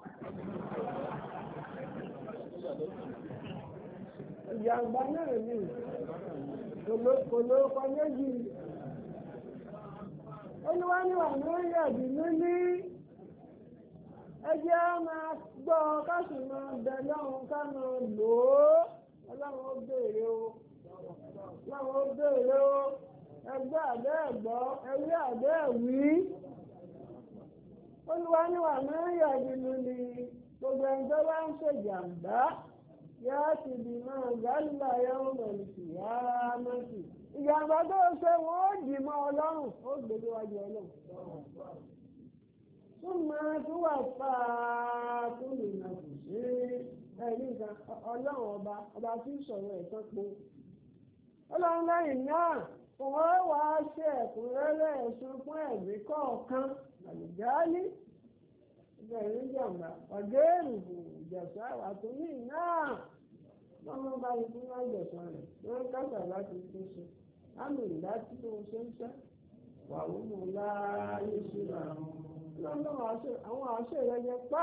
Speaker 3: ìjàmbá náà ní kò lóko méjì olúwaníwà ní orílẹ̀-èdè ló ní ẹjẹ́ máa gbọ́ ká sì máa bẹ lọ́run ká máa lò ó ọlọ́run ó béèrè o ẹgbẹ́ àbẹ́ ẹ̀gbọ́ ẹwí àbẹ́ ẹ̀wí olúwaníwà ní orílẹ̀-èdè ló ní gbogbo ẹni tó bá ń ṣèjàmbá yá ti di máa gbálùbà yẹ́wò mọ̀lùkì yára mọ́tì ìjàmbá tó ṣe wọ́n ó dì mọ́ ọlọ́run ó gbèdé wájú ọlọ́run tún máa tún wà fáa tún lè nà kù sí ẹ̀rí nǹkan ọlọ́run ọba tí ń sọ̀rọ̀ ẹ̀tọ́ pé ọlọ́run lẹ́yìn náà òun ó wá ṣe ẹ̀kúnrẹ́rẹ́ ẹ̀sùn fún ẹ̀rí kọ̀ọ̀kan àlùjáálí ìbẹ̀rẹ̀ ìjàmbá ọ̀dẹ́ èrùbù ìjẹ̀sà àtúnyì náà lọ́wọ́ bá yẹ fún àjẹsán rẹ̀ lórí kásà láti tún ṣe àmì ìdájí tó ṣe ń ṣe wà ó mú láàyè síra lọ́nà àwọn àṣẹ rẹ̀ yẹ pa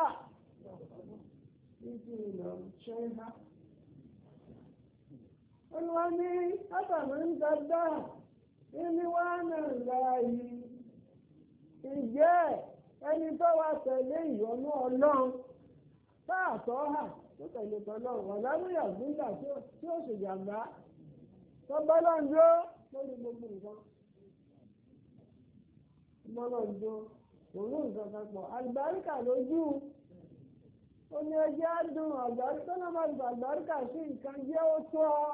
Speaker 3: títí ìlọ ṣe ń há. olùwà ní látàmì ń dáadáa ní wàá náà láàyè ìjẹ́ ẹni tó wá tẹ̀lé ìyọ́nú ọlọ́run táàtọ́ hà tó tẹ̀lé tọ́lọ́run wà lábúyà gbígbà tí ó sì jàmbá tó bọ́lọ́njọ́ lórí gbogbo nǹkan bọ́lọ́njọ́ òun nǹkan kan pọ̀ àlùbáríkà lójú ó ní ẹjẹ́ á dùn àlùbáríkà náà má dùn àlùbáríkà sí nǹkan jẹ́ ó tó ọ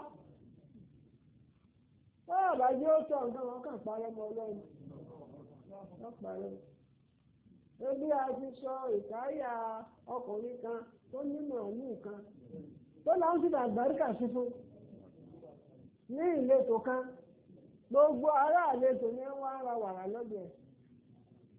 Speaker 3: báyà bá jẹ́ ó tó nǹkan wọn kàn parẹ́ mọ́ ọlọ́run wọ́n parẹ́ mọ́. Ebi a ti sọ ìkáyà ọkùnrin kan tó ní màálù kan tó láwọn ti àgbáríkà sí fún ní ìletò kan gbogbo ará àletò ní wọ́n á ra wàrà lọ́dọ̀ ẹ̀.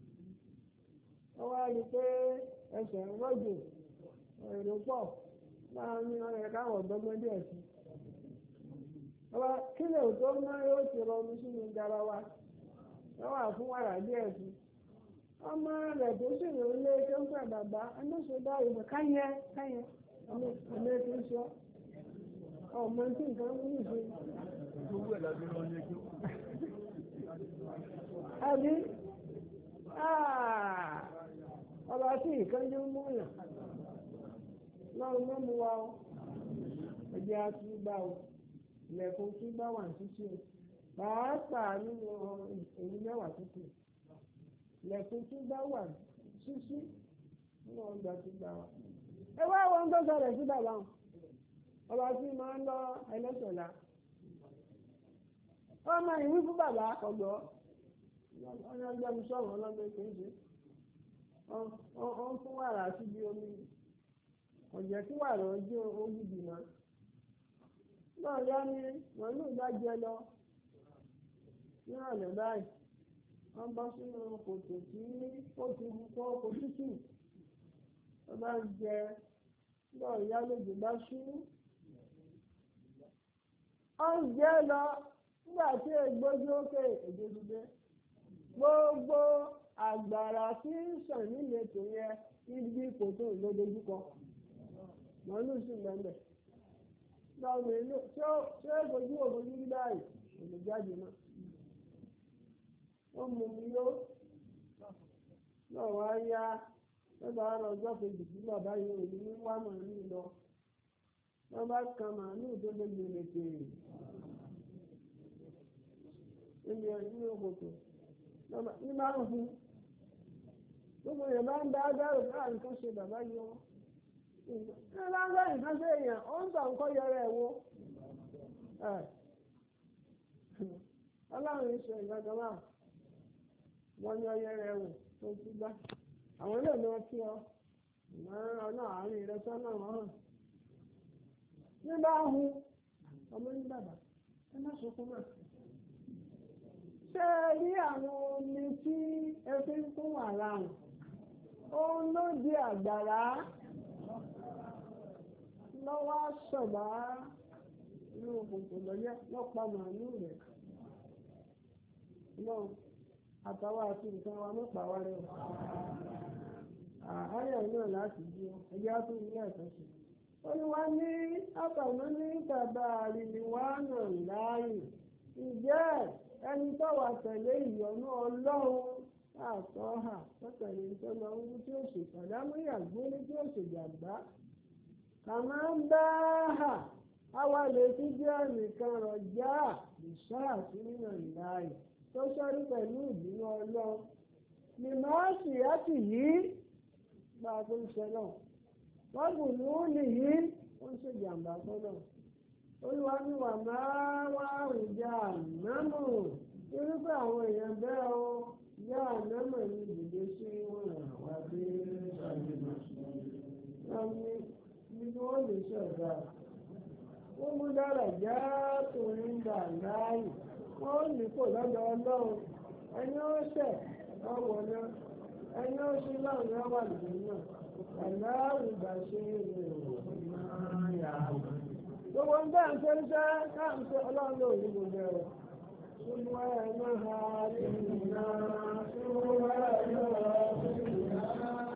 Speaker 3: wọ́n wá rí i pé ẹsẹ̀ ń rọ́jò èrò pọ̀ máa ní ọ̀rẹ́ káwọn ọ̀dọ́gbọ́n díẹ̀ sí. ọba kílẹ̀ tó mọ́ yóò ti rọmi sínú garawa wọ́n wà fún wàrà díẹ̀ sí. ọmọ rẹ̀ tó sì rò lé tó ń fẹ́ bàbá ẹnìṣẹ́dá ìwé káyẹ ọmọ ètò ìṣọ́ ọmọ tí nǹkan ń wù sí. àbí ọba tí ìkánjú ń múyàn lọ́run mọ́ mu wa ó ẹ̀jẹ̀ àtúgbà ó ilẹ̀kùn túgbà wà títí o pàápàá nínú èyí mẹ́wàá títí ilẹ̀kùn túgbà wà sísí nínú ọgbà túgbà wa. ẹ wá wọn tó sọ̀rọ̀ sí bàbá wọn ọba tí máa ń lọ ẹlẹ́sọ̀lá ọmọ ìwí fún bàbá ọgbọ́ ọ̀nà ọgbẹ́ni sọ̀rọ̀ ọlọ́gbẹ́ kéde ó ń fún wàrà síbi omi ọ̀jẹ̀ tí wàrà ọjọ́ ogidi náà náà yá ní màálù bá jẹ lọ ní ọ̀nà báyìí wọ́n bọ́ sínú kòtò tí ó ti kọ́ oko tútù wọ́n bá jẹ náà yá lójú bá ṣú oúnjẹ lọ nígbà tí ègbójú òkè èdèdúdé gbogbo àgbàrá tí ń sàn nílé tó yẹ ibi kòtò ìlódojúkọ màálù sì lẹ́lẹ̀ lọ́wọ́ èlò tí ó fojú òfojú rí báyìí èlò jáde náà ó mú mi yó náà wá yá lọ́ba àárọ̀ ọjọ́ kejì tí bàbá yìí ò ní wá màálù lọ wọ́n bá kan màálù tó lè gbèrè tèrè ilé ẹ̀jú òkòtò ní márùn fún gbogbo yẹn bá ń dá dárò náà nǹkan ṣe bàbá yìí wọn ní láńgbá nǹkan ṣe èèyàn ó ń tàn kọ́ yọrọ ẹ̀ wo ọlọ́run ṣe ìgbàgbọ́ wọn ní ọyẹrẹ ẹ̀ wò tó ti gbá àwọn ilé ìlú ọtí ọ ọ̀nà àárín ìrẹsọ́ náà wọ́n hàn ní bá hu ọmọ ní bàbá ẹ má sunkún náà ṣé rí àwọn omi tí ẹ fi ń kún wà láàrùn òun ló di àgbàrá lọ́wọ́ sọ̀bá inú òkùnkùn lọ́yẹ́ lọ́pàá màálù rẹ̀ náà àtàwọn àti nǹkan wa mọ́pà wá rẹ̀ ayọ̀ náà láti jí ẹgbẹ́ á tún ilé ẹ̀kọ́ sí ó ní wá ní àtàwọn ní bàbá àrìnwánà láàyè ǹjẹ́ ẹni tó wà tẹ̀lé ìyọ́nú ọlọ́run àtọ́hà tó tẹ̀lé ìtọ́lọ ohun tí ó ṣe pàdánù ìyàgbóní tí ó ṣe jàgbá kàmá ń bá hà àwa lè fi jẹ́ nìkan rọ̀jà ìṣáà sí nínú ìlàyé tó ṣẹ́rí pẹ̀lú ìbínú ọlọ́run ni màá sì yàtì yìí bá a tó ń ṣe náà wọ́n kù ní ó lè yí ó ń ṣèjàmbá fọ́nà olúwa ní wà máa wá àrùjá ànámù irúfẹ́ àwọn èèyàn bẹ́ẹ̀ o yá ànámù ní ìdílé sí wọn wá dé ṣàlùmọ́ ní wọ́n lè ṣọ̀dá ó mú dára já tòun gbà láàyè wọ́n ní kò lọ́dọ̀ ọlọ́run ẹni ó ṣẹ̀ ọwọ́ náà ẹni ó ṣe láwọn náà wà lónìí náà aláàrùn ìgbà ṣe máa yà á. gbogbo ń bẹ́ẹ̀ ń ṣe iṣẹ́ káàmùsọ ọlọ́run ló rí gbogbo ẹ̀rọ. ṣùgbọ́n ẹ̀ máa ha rí ìrìnà ṣùgbọ́n ẹ̀ máa ha rí ìrìnà.